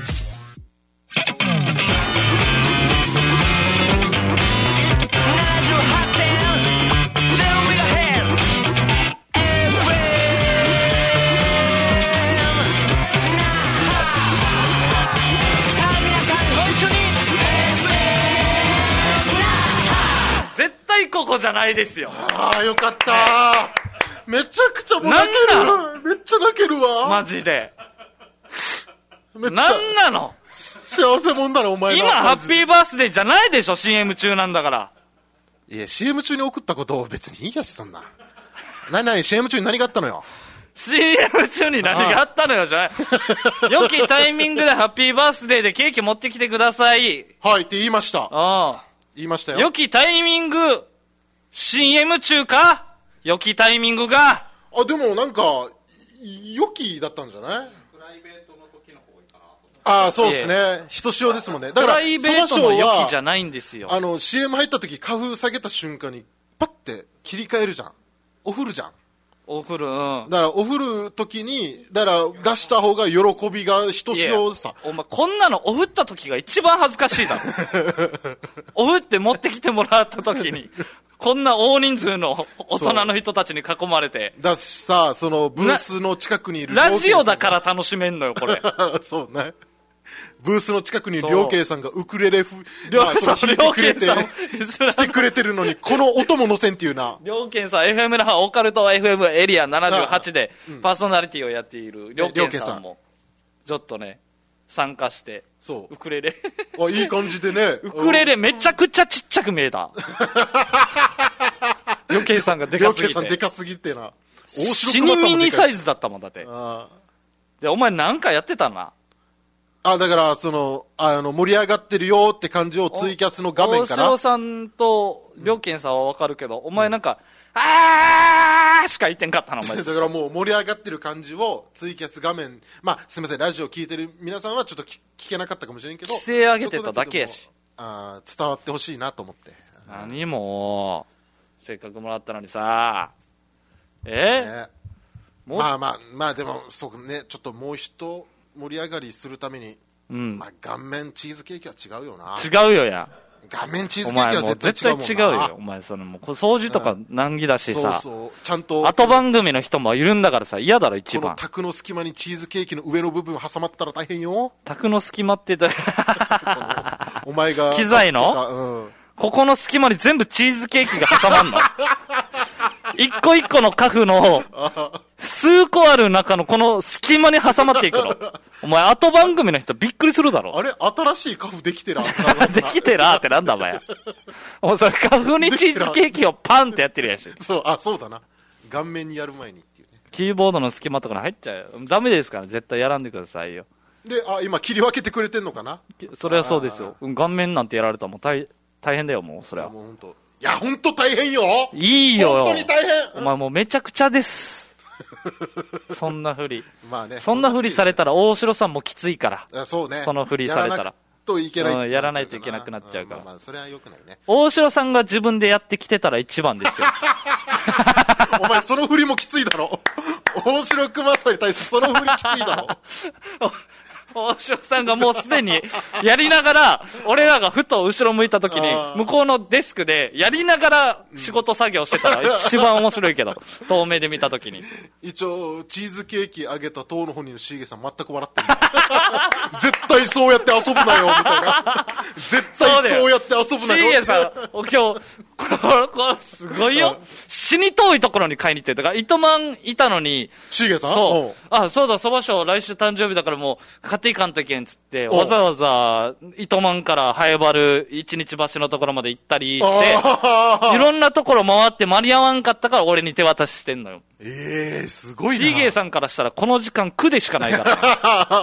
絶対ここじゃないですよ。 よかったー。めちゃくちゃもう泣ける。めっちゃ泣けるわ。 マジで。なんなの？ 幸せもんだな、お前の。 今ハッピーバースデーじゃないでしょ、 CM 中なんだから。 いや、CM 中に送ったことを別にいいやし、そんな。CM 中に何があったのよ。 CM 中に何があったのよじゃない。良きタイミングでハッピーバースデーでケーキ持ってきてください。 はいって言いました。 言いましたよ。 良きタイミング CM 中か良きタイミングが。 あ、でもなんか、良きだったんじゃない？プライベートの時の方がいいかな。ああ、そうですね。ひとしおですもんね。だから、 プライベートの良きじゃないんですよ。 CM 入った時、花粉下げた瞬間に、パッて切り替えるじゃん。お風呂じゃん。 お風呂、うん。 だから、お風呂時に、だから、出した方が喜びがひとしおさ。 お前、こんなのおふった時が一番恥ずかしいだろ。おふって持ってきてもらった時に、こんな大人数の大人の人たちに囲まれて。 だしさ、そのブースの近くにいるラジオだから楽しめんのよ、これ。 そうね。ブースの近くにいる両慶さんがウクレレ両慶さん来てくれてるのに、この音も乗せんっていうな。 両慶さん、FM 那覇オカルト FM エリア78でパーソナリティをやっている両慶さんも、ちょっとね、参加して、 そう。 ウクレレ。 あ、いい感じでね。 ウクレレめちゃくちゃちっちゃく見えた。両慶さんがでかすぎて。 両慶さんでかすぎてな。 死にミニサイズだったもん、だって。で、お前なんかやってたな。 あ、だから、盛り上がってるよって感じをツイキャスの画面から。 大城さんと、両健さんはわかるけど、お前なんか、あーしか言ってんかったな、お前。 だからもう盛り上がってる感じをツイキャス画面、まあ、すみません、ラジオ聞いてる皆さんはちょっと聞けなかったかもしれんけど。 規制上げてただけやし。 伝わってほしいなと思って。 何も、せっかくもらったのにさ、 まあ、でも、そうね、ちょっともう一盛り上がりするために、まあ、顔面チーズケーキは違うよな。 違うよや。 顔面チーズケーキは絶対違うもんな。 絶対違うよ。お前、もう掃除とか難儀だしさ。 そう。ちゃんと。 後番組の人もいるんだからさ、嫌だろ、一番。 この卓の隙間にチーズケーキの上の部分挟まったら大変よ。 卓の隙間って言ったお前が。 機材のここの隙間に全部チーズケーキが挟まんの一個一個のカフの、数個ある中のこの隙間に挟まっていくの。お前、後番組の人びっくりするだろ。 あれ新しいカフできてらできてらってなんだお前。おそれカフにチーズケーキをパンってやってるやし。 そうだな。顔面にやる前にっていうね。 キーボードの隙間とかに入っちゃうよ。ダメですから、絶対やらんでくださいよ。 で、今切り分けてくれてんのかな？ それはそうですよ。顔面なんてやられたらもう大変だよ、もう、それは。 もう本当。いや、本当大変よ。 いいよ。 本当に大変。 お前もうめちゃくちゃです。そんなふり。 まあね。 そんなふりされたら大城さんもきついから。 そうね。 そのふりされたら。 やらないといけなくなっちゃうから。 まあ、それは良くないね。 大城さんが自分でやってきてたら一番ですよ。 お前、そのふりもきついだろ。大城熊さんに対してそのふりきついだろ。 大城さんがもうすでにやりながら、俺らがふと後ろ向いた時に、向こうのデスクでやりながら仕事作業してたら一番面白いけど、遠目で見た時に。 一応、チーズケーキあげた当の本人のシーゲさん全く笑ってる。絶対そうやって遊ぶなよ、みたいな。絶対そうやって遊ぶなよ。 シーゲさん、今日、これすごいよ。死に遠いところに買いに行って、だから糸満いたのに、 シーゲさんそう。そうだ、そば賞来週誕生日だからもう、買っていかんといけんつって、わざわざ、糸満から早原一日橋のところまで行ったりして、いろんなところ回って間に合わんかったから俺に手渡ししてんのよ。 すごいな。 シーゲーさんからしたらこの時間苦でしかないから。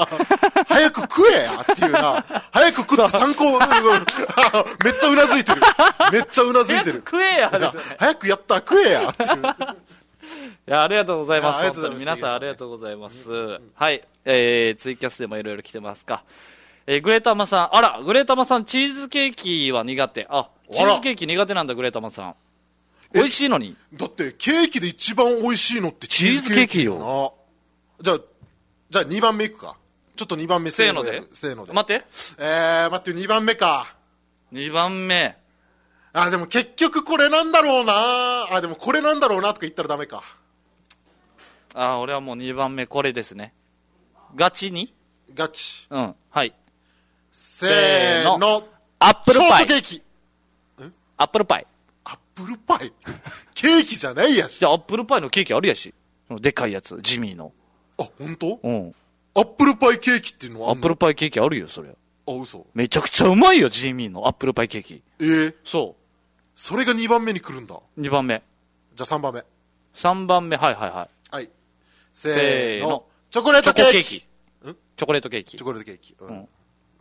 早く食えやっていうな。早く食って参考、めっちゃうなずいてる。めっちゃうなずいてる。 食えやですよね。 早くやったら食えやっていう。 いや、ありがとうございます。本当に皆さんありがとうございます。はい。ツイキャスでもいろいろ来てますか。グレータマさん、グレータマさん、チーズケーキは苦手。チーズケーキ苦手なんだ、グレータマさん。美味しいのに。 だって、ケーキで一番美味しいのってチーズケーキよ。じゃあ2番目いくか。ちょっと2番目せーので。待って。 待って、2番目か。 2番目。 でも結局これなんだろうな。でもこれなんだろうなとか言ったらダメか。 俺はもう2番目これですね。ガチに？ ガチ。 はい。 せーの。 アップルパイ。 ショートケーキ。 アップルパイ。 アップルパイケーキじゃないやし。 じゃあアップルパイのケーキあるやし。でかいやつ、ジミーの。 本当？ アップルパイケーキっていうのはアップルパイケーキあるよ、それ。 嘘。 めちゃくちゃうまいよ、ジミーのアップルパイケーキ。そう。 それが2番目に来るんだ。 2番目。 じゃあ3番目。 3番目、はい。 はい。せーの。チョコレートケーキ。 チョコレートケーキ。 チョコレートケーキ。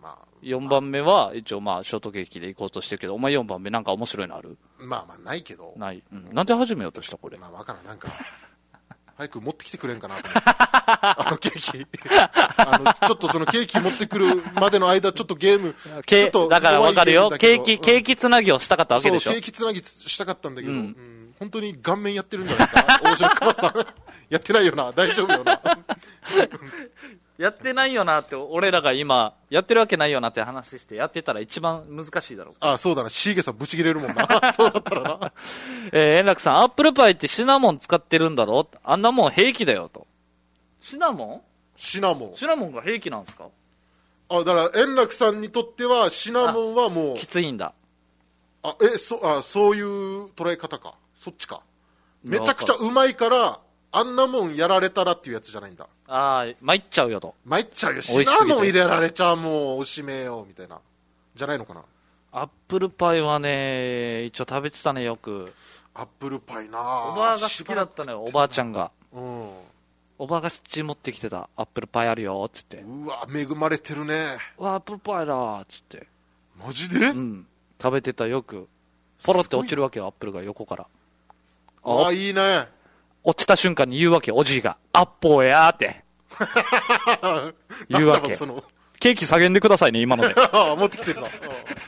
な。 4番目は一応まあショートケーキで行こうとしてるけど、お前4番目なんか面白いのある？ まあないけど。 ない。なんで始めようとしたこれ。 まあわからん、なんか。早く持ってきてくれんかなと思って。ケーキ。ちょっとそのケーキ持ってくるまでの間、ちょっとゲーム。ちょっとだからわかるよ。ケーキつなぎをしたかったわけでしょ。 そう、ケーキつなぎしたかったんだけど、本当に顔面やってるんじゃないか。大城熊さん。やってないよな。大丈夫よな。 やってないよなって、俺らが今、やってるわけないよなって話して、やってたら一番難しいだろう。 ああ、そうだな。シーゲさんブチ切れるもんな。そうだったらな。 円楽さん、アップルパイってシナモン使ってるんだろ？あんなもん平気だよと。シナモンが平気なんですか？ あ、だから円楽さんにとってはシナモンはもうきついんだ。 そういう捉え方か。そっちか。めちゃくちゃうまいからあんなもんやられたらっていうやつじゃないんだ。 ああ、参っちゃうよと。 参っちゃうよ。シナモン入れられちゃもうおしめよみたいな。じゃないのかな。 アップルパイはね、一応食べてたね、よく。 アップルパイなおばあが好きだったのよ、おばあちゃんが。おばあが土持ってきてた。アップルパイあるよ、っつって。 うわ、恵まれてるね。 うわ、アップルパイだ、っつって。 マジで？ 食べてた、よく。ポロって落ちるわけよ、アップルが横から。 あ、いいね。 落ちた瞬間に言うわけ、おじいが。アッポーやーって。言うわけ。ケーキ下げんでくださいね、今ので。 持ってきてるな。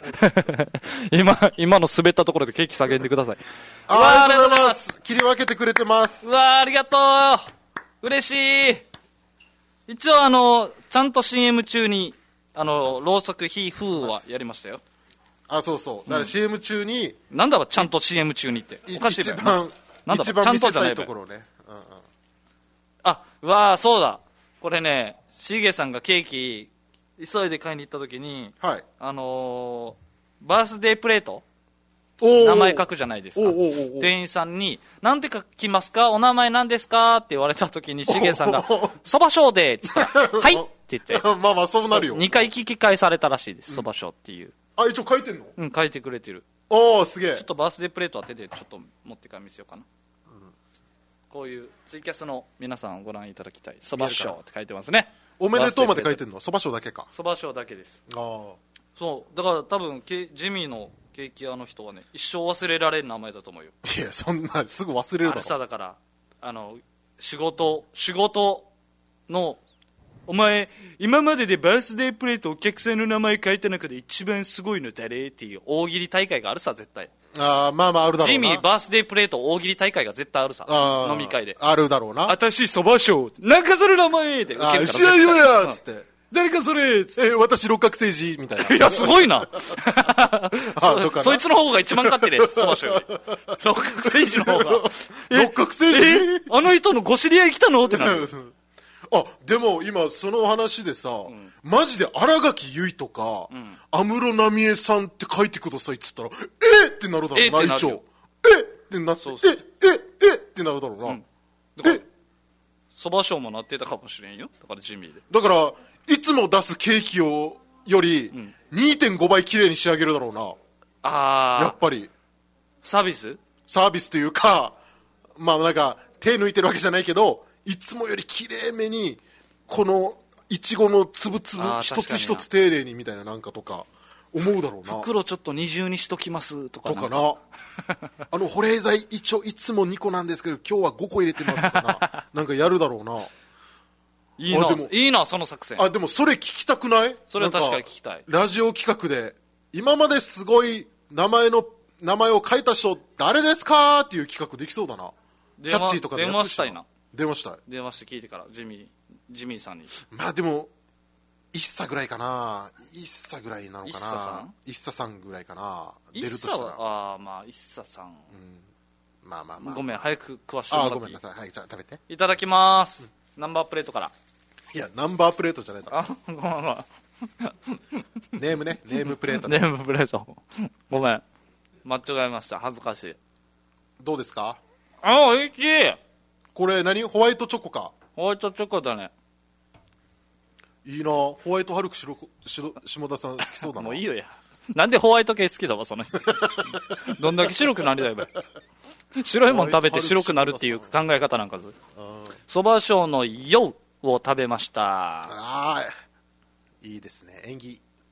今の滑ったところでケーキ下げんでください。 ありがとうございます。切り分けてくれてます。 うわー、ありがとう。嬉しい。一応ちゃんと CM 中に、ろうそく火風はやりましたよ。 あ、そうそう。だから CM 中に。 なんだろ、ちゃんと CM 中にって。おかしいだよ。 一番見せたいところね。 あ、うわー、そうだ。これね、しげさんがケーキ、急いで買いに行った時に、 はい。 バースデープレート名前書くじゃないですか。店員さんに、なんて書きますか？お名前なんですか？って言われた時に、しげさんが、そばしょうでって言ったら、はいって言って。 まあまあ、そうなるよ。 2回聞き返されたらしいです、そばしょうっていう。 あ、一応書いてんの？ 書いてくれてる。 おー、すげえ。 ちょっとバースデープレート当てて、ちょっと持ってから見せようかな。こういうツイキャスの皆さんご覧いただきたい。そばしょうって書いてますね。 おめでとうまで書いてんの？そばしょうだけか。 そばしょうだけです。そう、だから多分ジミーのケーキ屋の人はね、一生忘れられる名前だと思うよ。 いや、そんなすぐ忘れるだろ。 さ、だから仕事の、お前今まででバースデープレートお客さんの名前書いた中で一番すごいの誰っていう大喜利大会があるさ、絶対。 まあまああるだろうな。 ジミーバースデープレート大喜利大会が絶対あるさ、飲み会であるだろうな。 あたしそばしょうなんかそれ名前って受けるから試合よやつって、 誰かそれ私六角星児みたいな。 いや、すごいな。そいつの方が一番勝ってる、そばしょうより。六角星児の方が。 六角星児あの人のご知り合い来たのってなる。 あ、でも今その話でさ、マジで新垣結衣とか安室奈美恵さんって書いてくださいっつったら、ってなるだろうな、一応。ってなって、ってなるだろうな。 そばしょうもなってたかもしれんよ。だからジミーで。 だからいつも出すケーキより 2.5 倍綺麗に仕上げるだろうな。やっぱりサービスというか、まあなんか手抜いてるわけじゃないけど、いつもより綺麗めにこのいちごのつぶつぶ一つ一つ丁寧にみたいな、なんかとか思うだろうな。 袋ちょっと二重にしときますとかな。保冷剤一応いつも2個なんですけど今日は5個入れてますとかな。なんかやるだろうな。 いいなその作戦。 でもそれ聞きたくない？ それは確かに聞きたい。 ラジオ企画で今まですごい名前を書いた人誰ですかっていう企画できそうだな。キャッチーとかで電話したいな。 電話して聞いてからジミーさんに。 まあでも一茶ぐらいかな。一茶ぐらいなのかな。一茶さんぐらいかな。出るとしたら。 まあ一茶さん。 まあごめん、早く食わしてもらっていい？ ごめんなさい。はい、じゃあ食べて。 いただきます。ナンバープレートから。 いや、ナンバープレートじゃないだろ。 ごめん。 ネームね。ネームプレート。 ネームプレート。ごめん。間違えました。恥ずかしい。 どうですか？ おいしい。 これ何？ホワイトチョコか。 ホワイトチョコだね。 いいな。ホワイトハルク下田さん好きそうだな。 もういいよや。なんでホワイト系好きだわその人。どんだけ白くなりだよ。白いもん食べて白くなるっていう考え方なんかず。そばしょうのようを食べました。 いいですね。縁起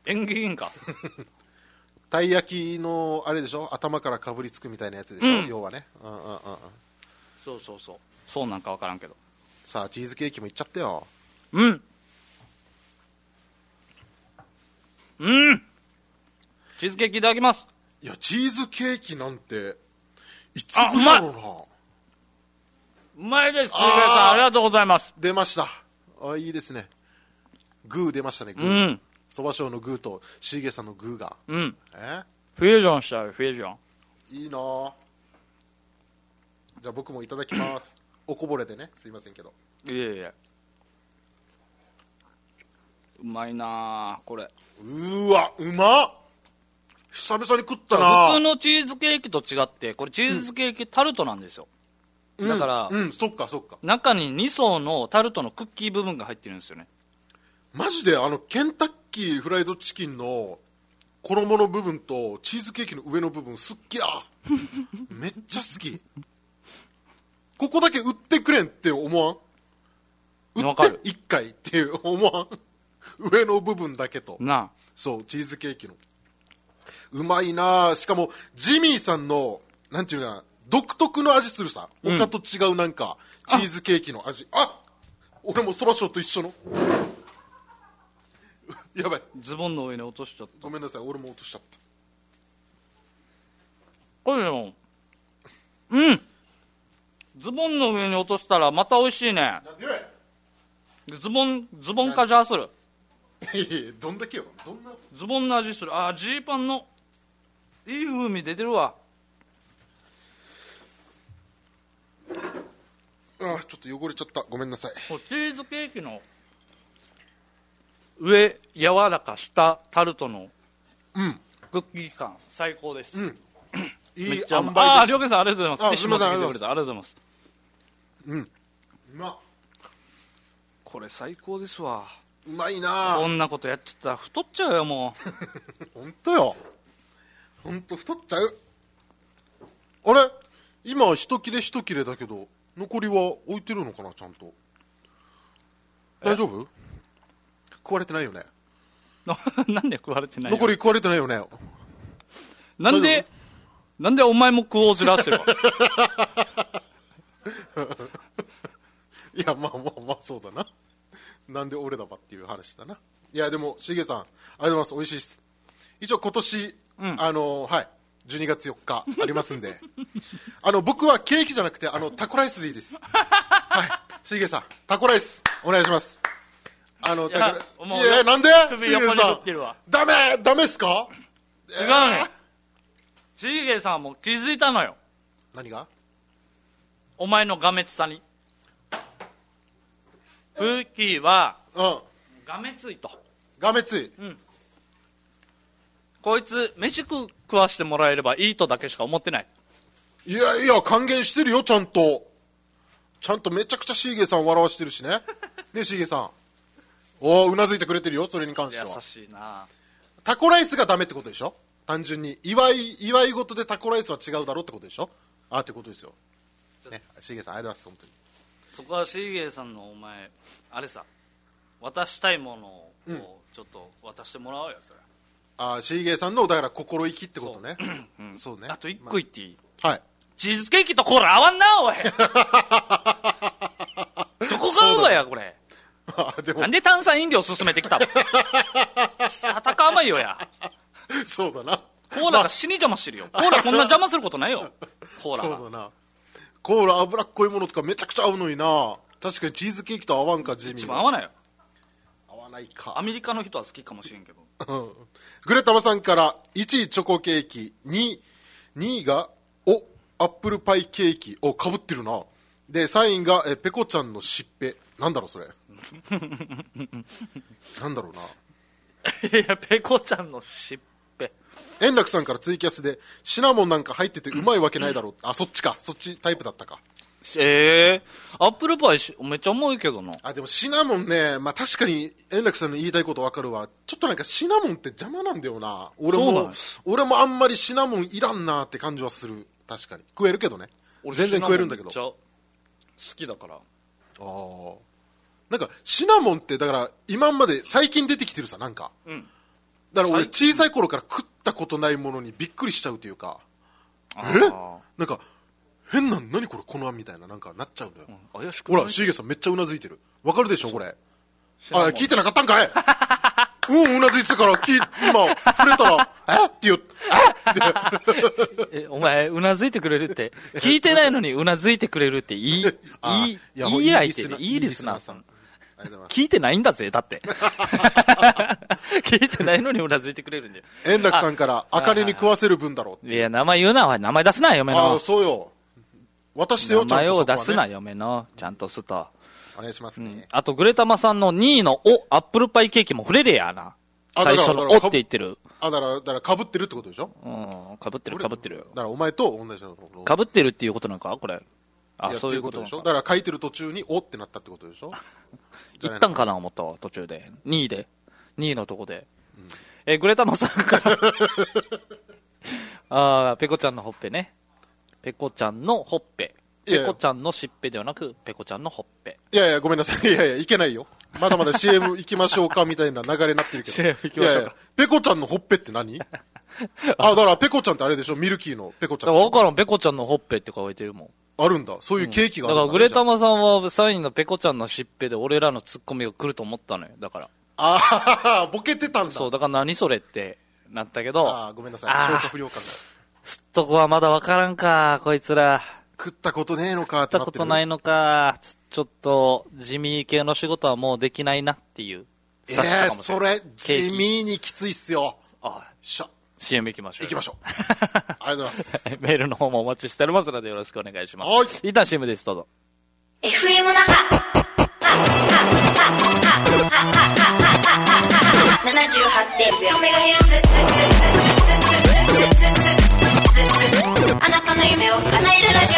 縁起いいんか。 たい焼きのあれでしょ、頭からかぶりつくみたいなやつでしょ、要はね。 そうそうなんか分からんけど。 さあチーズケーキもいっちゃってよ。 チーズケーキいただきます。 いやチーズケーキなんていつぐらいだろうな。 うまいです、シーゲーさん、ありがとうございます。 出ました。いいですね。グー出ましたね。グー。そばしょうのグーとシーゲーさんのグーが。 フュージョンしたよ、フュージョン。 いいなぁ。じゃあ僕もいただきます。おこぼれでね、すいませんけど。 いえ。うまいなこれ。 うわ、うまっ。久々に食ったな。 普通のチーズケーキと違って、これチーズケーキタルトなんですよ。だから、 そっか。 中に2層のタルトのクッキー部分が入ってるんですよね。 マジでケンタッキーフライドチキンの衣の部分とチーズケーキの上の部分すっげやめっちゃ好き。ここだけ売ってくれんって思わん？売って1回っていう思わん？上の部分だけと。 なあ。 そうチーズケーキのうまいな。しかもジミーさんのなんていうか独特の味するさ。他と違うなんかチーズケーキの味。俺もそばしょうと一緒のやばい、 ズボンの上に落としちゃった。 ごめんなさい、俺も落としちゃった。 これでもズボンの上に落としたらまた美味しいね。 なんでズボンかじゃあする。 どんだけよ。どんなズボンの味する。ジーパンのいい風味出てるわ。 ちょっと汚れちゃった、ごめんなさい。 チーズケーキの上柔らか下タルトのクッキー感最高です。 いいめっちゃ塩梅です。 りょうけさんありがとうございます。 すみません、 ありがとうございます。 うこれ最高ですわ。 まいな。 こんなことやっちゃったら太っちゃうよもう本当よ、本当太っちゃう。あれ今一切れ一切れだけど残りは置いてるのかな、ちゃんと。大丈夫？食われてないよね。 なんで食われてないよ。 残り食われてないよね。 なんでお前も食おうじらしてるわ。 いやまあそうだな。なんで俺だばっていう話だな。いやでもしげさんありがとうございます。美味しいです。一応今年、はい12月4日ありますんで僕はケーキじゃなくてタコライスでいいです。はいしげさんタコライスお願いします。いやなんでしげさんダメっすか？ 違うね。しげさんも気づいたのよ。 何が？ お前のがめつさに。プーキーはがめついと。 がめつい。 こいつ飯食わしてもらえればいいとだけしか思ってない。 いや還元してるよ。ちゃんとめちゃくちゃシーゲーさん笑わしてるしね。ねシーゲーさんうなずいてくれてるよ。それに関しては優しいな。 タコライスがダメってことでしょ。単純に祝い事でタコライスは違うだろってことでしょ。ってことですよね。シーゲーさんありがとうございます。本当にそこはシーゲーさんのお前あれさ渡したいものをちょっと渡してもらおうよ。それシーゲーさんのだから心意気ってことね。そうね。 あと1個言っていい？ はい。 チーズケーキとコーラ合わんなおい。どこがうまやこれ。なんで炭酸飲料進めてきたの？戦甘いよや。 そうだな。 コーラが死に邪魔してるよ。コーラこんな邪魔することないよ。コーラそうだな。コーラ脂っこいものとかめちゃくちゃ合うのにな。確かにチーズケーキと合わんか。ジミー一番合わないよ。 合わないか。 アメリカの人は好きかもしれんけど。 グレタマさんから1位チョコケーキ、2位がアップルパイケーキかぶってるな。で3位がペコちゃんのしっぺ。なんだろうそれ。なんだろうな。 いやペコちゃんのしっぺ。 円楽さんからツイキャスでシナモンなんか入っててうまいわけないだろう。そっちタイプだったか。 アップルパイめっちゃ重いけどな。 でもシナモンね、確かに円楽さんの言いたいこと分かるわ。ちょっとなんかシナモンって邪魔なんだよな。俺もあんまりシナモンいらんなって感じはする。確かに食えるけどね。全然食えるんだけど。 めっちゃ好きだから。 なんかシナモンってだから今まで最近出てきてるさ。なんかだから俺小さい頃から食ったことないものにびっくりしちゃうというか、なんか変な、何これこのあんみたいな、なんかなっちゃうんだよ。 怪しくほら、シーゲさんめっちゃうなずいてる。わかるでしょこれ。聞いてなかったんかい。うなずいてたから、今、触れたら、って言う、 お前、うなずいてくれるって、聞いてないのにうなずいてくれるっていい相手で、いいリスナーさん。聞いてないんだぜ、だって。聞いてないのにうなずいてくれるんだよ。 円楽さんから、茜に食わせる分だろう。 いや、名前言うな、名前出すな、嫁の。 そうよ。渡してよ、ちゃんと。 名前を出すな、嫁の。ちゃんとすと。 お願いしますね。 あと、グレタマさんの2位のアップルパイケーキも触れれやな。最初のおって言ってる。 だから被ってるってことでしょ。 被ってる。だからお前と同じの。 被ってるっていうことなのかこれ。そういうことでしょ。だから書いてる途中におってなったってことでしょ。 言ったんかな思ったわ、途中で。2位のとこで。グレタマさんからペコちゃんのほっぺね。ペコちゃんのほっぺ。ペコちゃんのしっぺではなく、ペコちゃんのほっぺ。 いや、ごめんなさい。いけないよ。まだまだ CM 行きましょうかみたいな流れになってるけど。 CM 行きましょうか。 ペコちゃんのほっぺって何？だからペコちゃんってあれでしょ、ミルキーのペコちゃん。 わからん、ペコちゃんのほっぺって書いてるもん。 あるんだ。そういうケーキがあるんだ。 だからグレタマさんは3位のペコちゃんのしっぺで俺らのツッコミが来ると思ったのよ。だから。 ボケてたんだ。 そう、だから何それってなったけど。 ごめんなさい。消化不良感が。 すっとこはまだわからんか、こいつら。 食ったことねえのかってなってる。 食ったことないのか。ちょっと地味系の仕事はもうできないなっていう。 それ地味にきついっすよ。 CM 行きましょう。 ありがとうございます。 メールの方もお待ちしておりますのでよろしくお願いします。一旦 CM です、どうぞ。 FM 那覇 78.0MHz あなたの夢を叶えるラジオ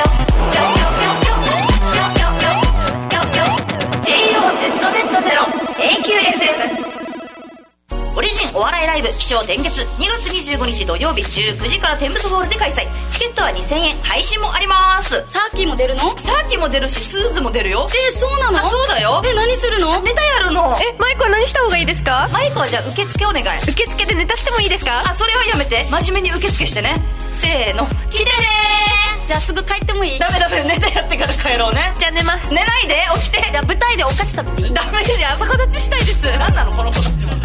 JOZZ0AQFM オリジンお笑いライブ起承転結2月25日土曜日19時からテンブスホールで開催。チケットは2000円、配信もあります。 サーキーも出るの？ サーキーも出るしスーズも出るよ。 そうなの？ そうだよ。 何するの？ ネタやるの。 マイクは何した方がいいですか？ マイクはじゃあ受付お願い。 受付でネタしてもいいですか？ それはやめて、真面目に受付してね。せーの、聞いてねじゃあすぐ帰ってもいい？ ダメネタやってから帰ろうね。 じゃあ寝ます。 寝ないで、起きて。 じゃあ舞台でお菓子食べていい？ ダメじゃん。 逆立ちしたいです。 何なのこの子たちは。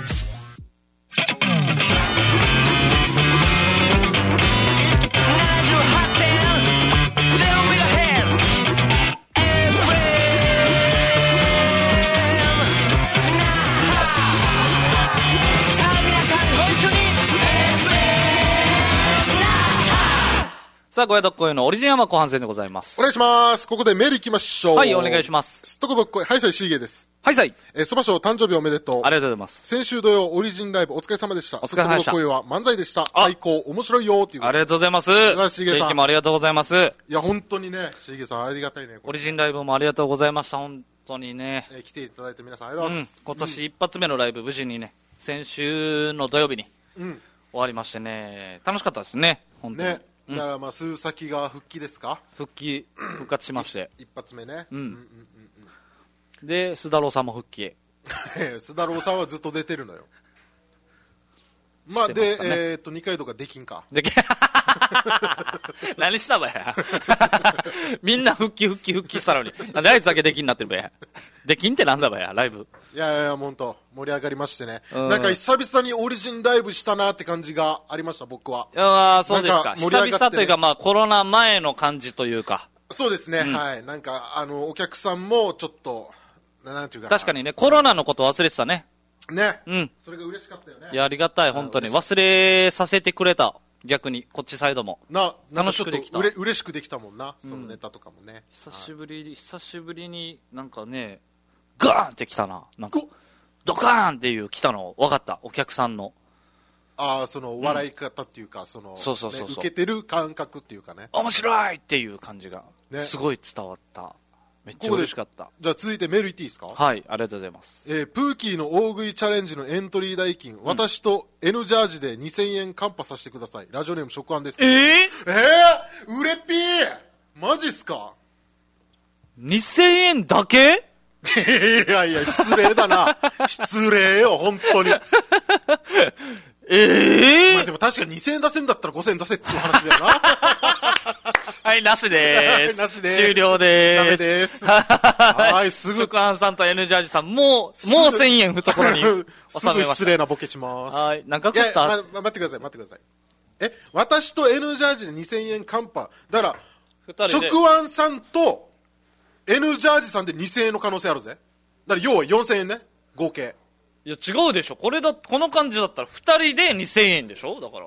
さあ、ごやどっこいのオリジン山後半戦でございます。 お願いします。ここでメール行きましょう。 はい、お願いします。 すっとこどっこい、はいさいしーげです。 はいさい。 そばしょう誕生日おめでとう。 ありがとうございます。 先週土曜オリジンライブお疲れ様でした。 お疲れ様でした。 すっとこどっこいは漫才でした。最高、面白いよっていう。 ありがとうございます。 しーげさん。 ケーキもありがとうございます。いや、本当にね、しーげさんありがたいね。 オリジンライブもありがとうございました。本当にね。 来ていただいて皆さんありがとうございます。 今年一発目のライブ、無事にね、先週の土曜日に終わりましてね、楽しかったですね。本当に。ね。 だからまあ数先が復帰ですか？ 復活しまして一発目ね。 で須田郎さんも復帰へ。 須田郎さんはずっと出てるのよ。まあで2回とかできんか。 何したばや。みんな復帰したのに、なんであいつだけできんなってるばや。できんってなんだばや、ライブ。 いや本当盛り上がりましてね。なんか久々にオリジンライブしたなって感じがありました、僕は。 いやそうですか。久々というかまあコロナ前の感じというか。 そうですね、はい。なんかお客さんもちょっとなんていうか。 確かにね、コロナのこと忘れてたね。 ね。それが嬉しかったよね。 いや、ありがたい、本当に。忘れさせてくれた。逆に、こっちサイドも。 楽しくできた。嬉しくできたもんな、そのネタとかもね。 久しぶりになんかね、ガーンって来たな。なんか、ドカーンっていう来たの分かった、お客さんの。 その笑い方っていうか、 そう受けてる感覚っていうかね。 面白いっていう感じが、すごい伝わった。めっちゃ嬉しかった。 じゃあ続いてメールいっていいですか？ はい、ありがとうございます。 プーキーの大食いチャレンジのエントリー代金、私と N ジャージで2000円カンパさせてください。ラジオネーム食案です。売れっぴーマジっすか？ 2000円だけ？ いやいや、失礼だな。失礼よ、本当に。まあでも確かに2000円出せるんだったら5000円出せっていう話だよな。 はい、なしでーす。 なしでーす。 終了でーす。 ダメでーす。はい、すぐ。 食安さんと N ジャージさん、もう1000円懐に収めました。 すぐ失礼なボケします。 はい、なんか食った？ 待ってください、待ってください。私と N ジャージで2000円カンパ。だから、食安さんと N ジャージさんで2000円の可能性あるぜ。だから要は4000円ね、合計。 いや、違うでしょ。この感じだったら2人で2000円でしょだから。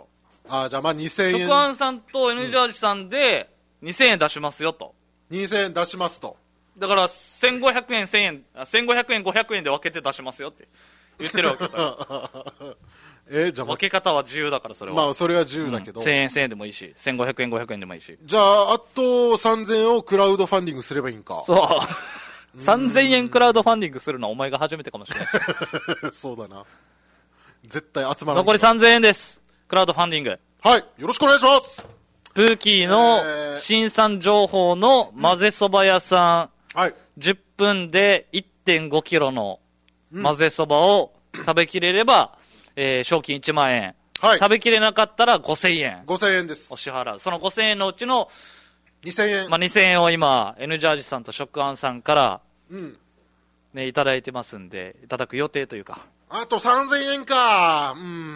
じゃあまあ2000円。 食安さんと N ジャージさんで2000円出しますよと。 2000円出しますと。 だから1500円1000円1500円500円で分けて出しますよって言ってるわけだからじゃあ分け方は自由だから。それはまあそれは自由だけど、 1000円1000円でもいいし1500円500円でもいいし、 じゃああと3000円をクラウドファンディングすればいいんか。 そう3000円クラウドファンディングするのはお前が初めてかもしれないそうだな、絶対集まらない。 残り3000円です。クラウドファンディング。 はい、よろしくお願いします。 プーキーの新産情報の混ぜそば屋さん、 はい、 10分で 1.5 キロの混ぜそばを食べきれれば、賞金1万円、はい、食べきれなかったら5000円 5000円ですお支払う。その5000円のうちの 2000円、 2000円を今 N ジャージさんと食安さんから、ね、いただいてますんで、いただく予定というか。 あと3000円か。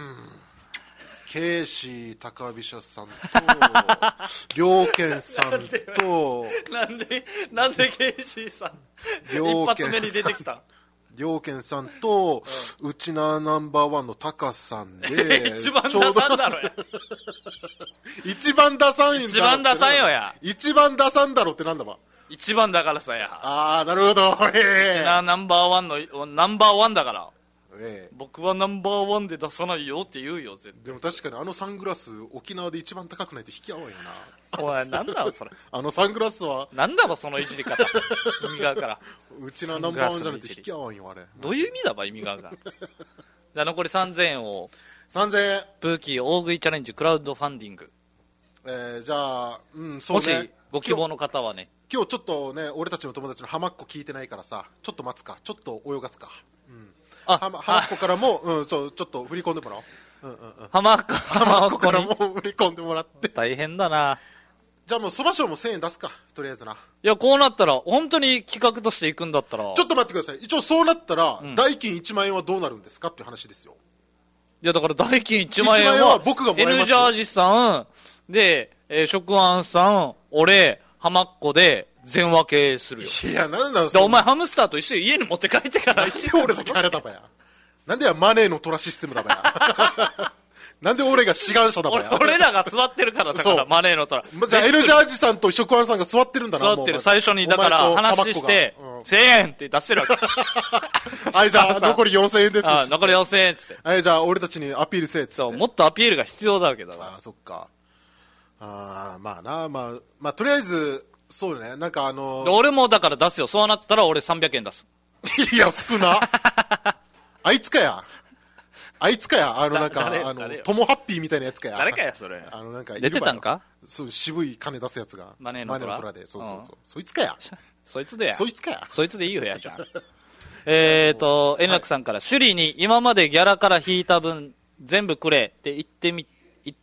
ケイシー高飛車さんと両健さんとなんでケイシーさん一発目に出てきた。 両健さんと、うちなナンバーワンのタカさんで一番ダサんだろや一番ダサんだろ。 一番ダサんよや。 一番ダサんだろってなんだば。 一番だからさや。 なるほど。うちなナンバーワンのナンバーワンだから。僕はナンバーワンで出さないよって言うよ絶対。 でも確かにあのサングラス沖縄で一番高くないと引き合わんよな。 おいなんだろそれあのサングラスはなんだろそのいじり方意味がからうちのナンバーワンじゃないと引き合わんよあれ。 どういう意味だば意味がからじゃあ残り3000円を 3000円プーキー大食いチャレンジクラウドファンディング、 じゃあそうね、 もしご希望の方はね、 今日ちょっとね俺たちの友達の浜っ子聞いてないからさ、ちょっと待つか、ちょっと泳がすか。浜っ子からも、そうちょっと振り込んでもらおう。浜っ子からも振り込んでもらって大変だな。 じゃあもうそば賞も1000円出すか、とりあえずな。いやこうなったら本当に企画としていくんだったらちょっと待ってください。一応そうなったら、代金1万円はどうなるんですかっていう話ですよ。 いやだから代金1万円は僕がもらいますよ。 N ジャージさんで、食安さん俺浜っ子で全分けするよ。 いやなんだお前ハムスターと一緒に家に持って帰ってから一緒に。 なんで俺だけあれだばや。なんでやマネーのトラシステムだばや。なんで俺が志願者だばや。 俺らが座ってるからだからマネーのトラ。 じゃあ L ジャージさんと食安さんが座ってるんだな。 座ってる。最初にだから話して1000円って出してるわけ。 はいじゃあ残り4000円です。 残り4000円っつって。 はいじゃあ俺たちにアピールせえっつって。 そうもっとアピールが必要だわけだな。 そっか。まあなまあとりあえずそうね、なんか俺もだから出すよ。そうなったら俺300円出す。 いや少な。あいつかやなんかトモハッピーみたいなやつかや。 誰かやそれ。 なんか出てたんか。 そう渋い金出すやつがマネーのトラで。そうそいつかや。 そいつでや。 そいつかや。 そいつでいいよやじゃん。円楽さんから首里に今までギャラから引いた分全部くれって言ってみ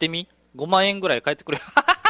5万円ぐらい返ってくれ。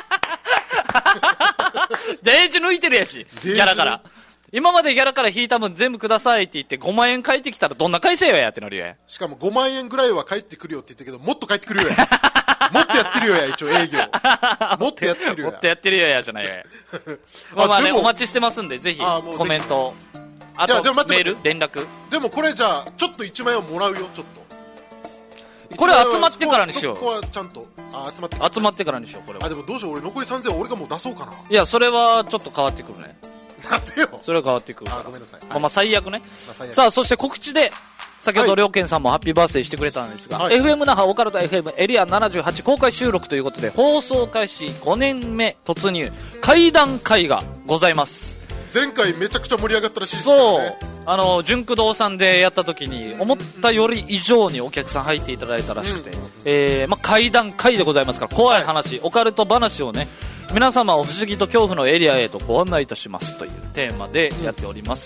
デージ抜いてるやしギャラから今までギャラから引いた分全部くださいって言って5万円返ってきたらどんな会社やってなるや。しかも5万円ぐらいは返ってくるよって言ったけどもっと返ってくるよや。もっとやってるよや一応営業。もっとやってるよや。 もっとやってるよやじゃないや。まあねお待ちしてますんでぜひコメントあとメール連絡。 でもこれじゃあちょっと1万円をもらうよ。ちょっとこれ集まってからにしよう。 そこはちゃんと集まってからにしよう。これはでもどうしよう俺残り3000円俺がもう出そうかな。 いやそれはちょっと変わってくるね。 なんでよ。 それは変わってくるから。 ごめんなさい。 まあ最悪ね。さあそして告知で先ほど両健さんもハッピーバースデーしてくれたんですが、FM 那覇オカルト FM エリア78公開収録ということで放送開始5年目突入怪談会がございます。 前回めちゃくちゃ盛り上がったらしいですよね。 そう純駆動さんでやった時に思ったより以上にお客さん入っていただいたらしくて、怪談会でございますから怖い話、オカルト話をね皆様を不思議と恐怖のエリアへとご案内いたしますというテーマでやっております。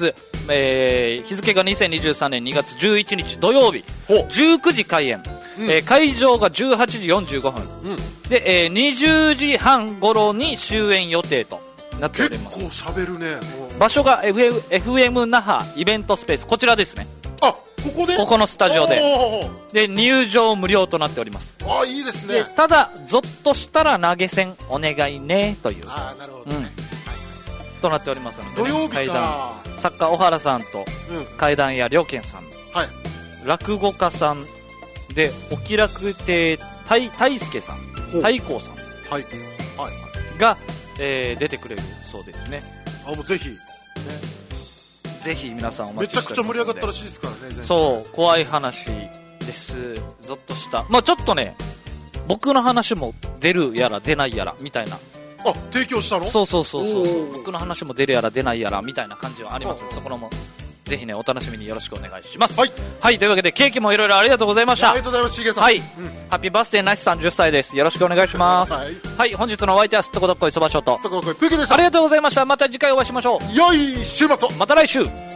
日付が2023年2月11日土曜日19時開演、会場が18時45分、で、20時半頃に終演予定となっております。 結構喋るね。 場所が FM 那覇イベントスペース、こちらですね。 あ、ここのスタジオで入場無料となっております。 あ、いいですね。 でただゾッとしたら投げ銭お願いねという、 なるほど、ね、 となっておりますので、 土曜日か。 作家小原さんと、怪談屋良健さん、落語家さんでお気楽亭大輔さん、大光さん、が、出てくれるそうですね。 もうぜひ、 ぜひ皆さんお待ちしておりますので。 めちゃくちゃ盛り上がったらしいですからね。 そう、怖い話です。ゾッとした。まあちょっとね、僕の話も出るやら出ないやらみたいな。 提供したの？ そう僕の話も出るやら出ないやらみたいな感じはあります。そこのもぜひね、お楽しみによろしくお願いします。はい、というわけでケーキもいろいろありがとうございました。 ありがとうございます、しげさん。 はい、ハッピーバースデーなしさん10歳です。よろしくお願いします。はい、本日のお相手はすっとこどっこいそばしょとプーケでした。 ありがとうございました。また次回お会いしましょう。 良い週末を。 また来週。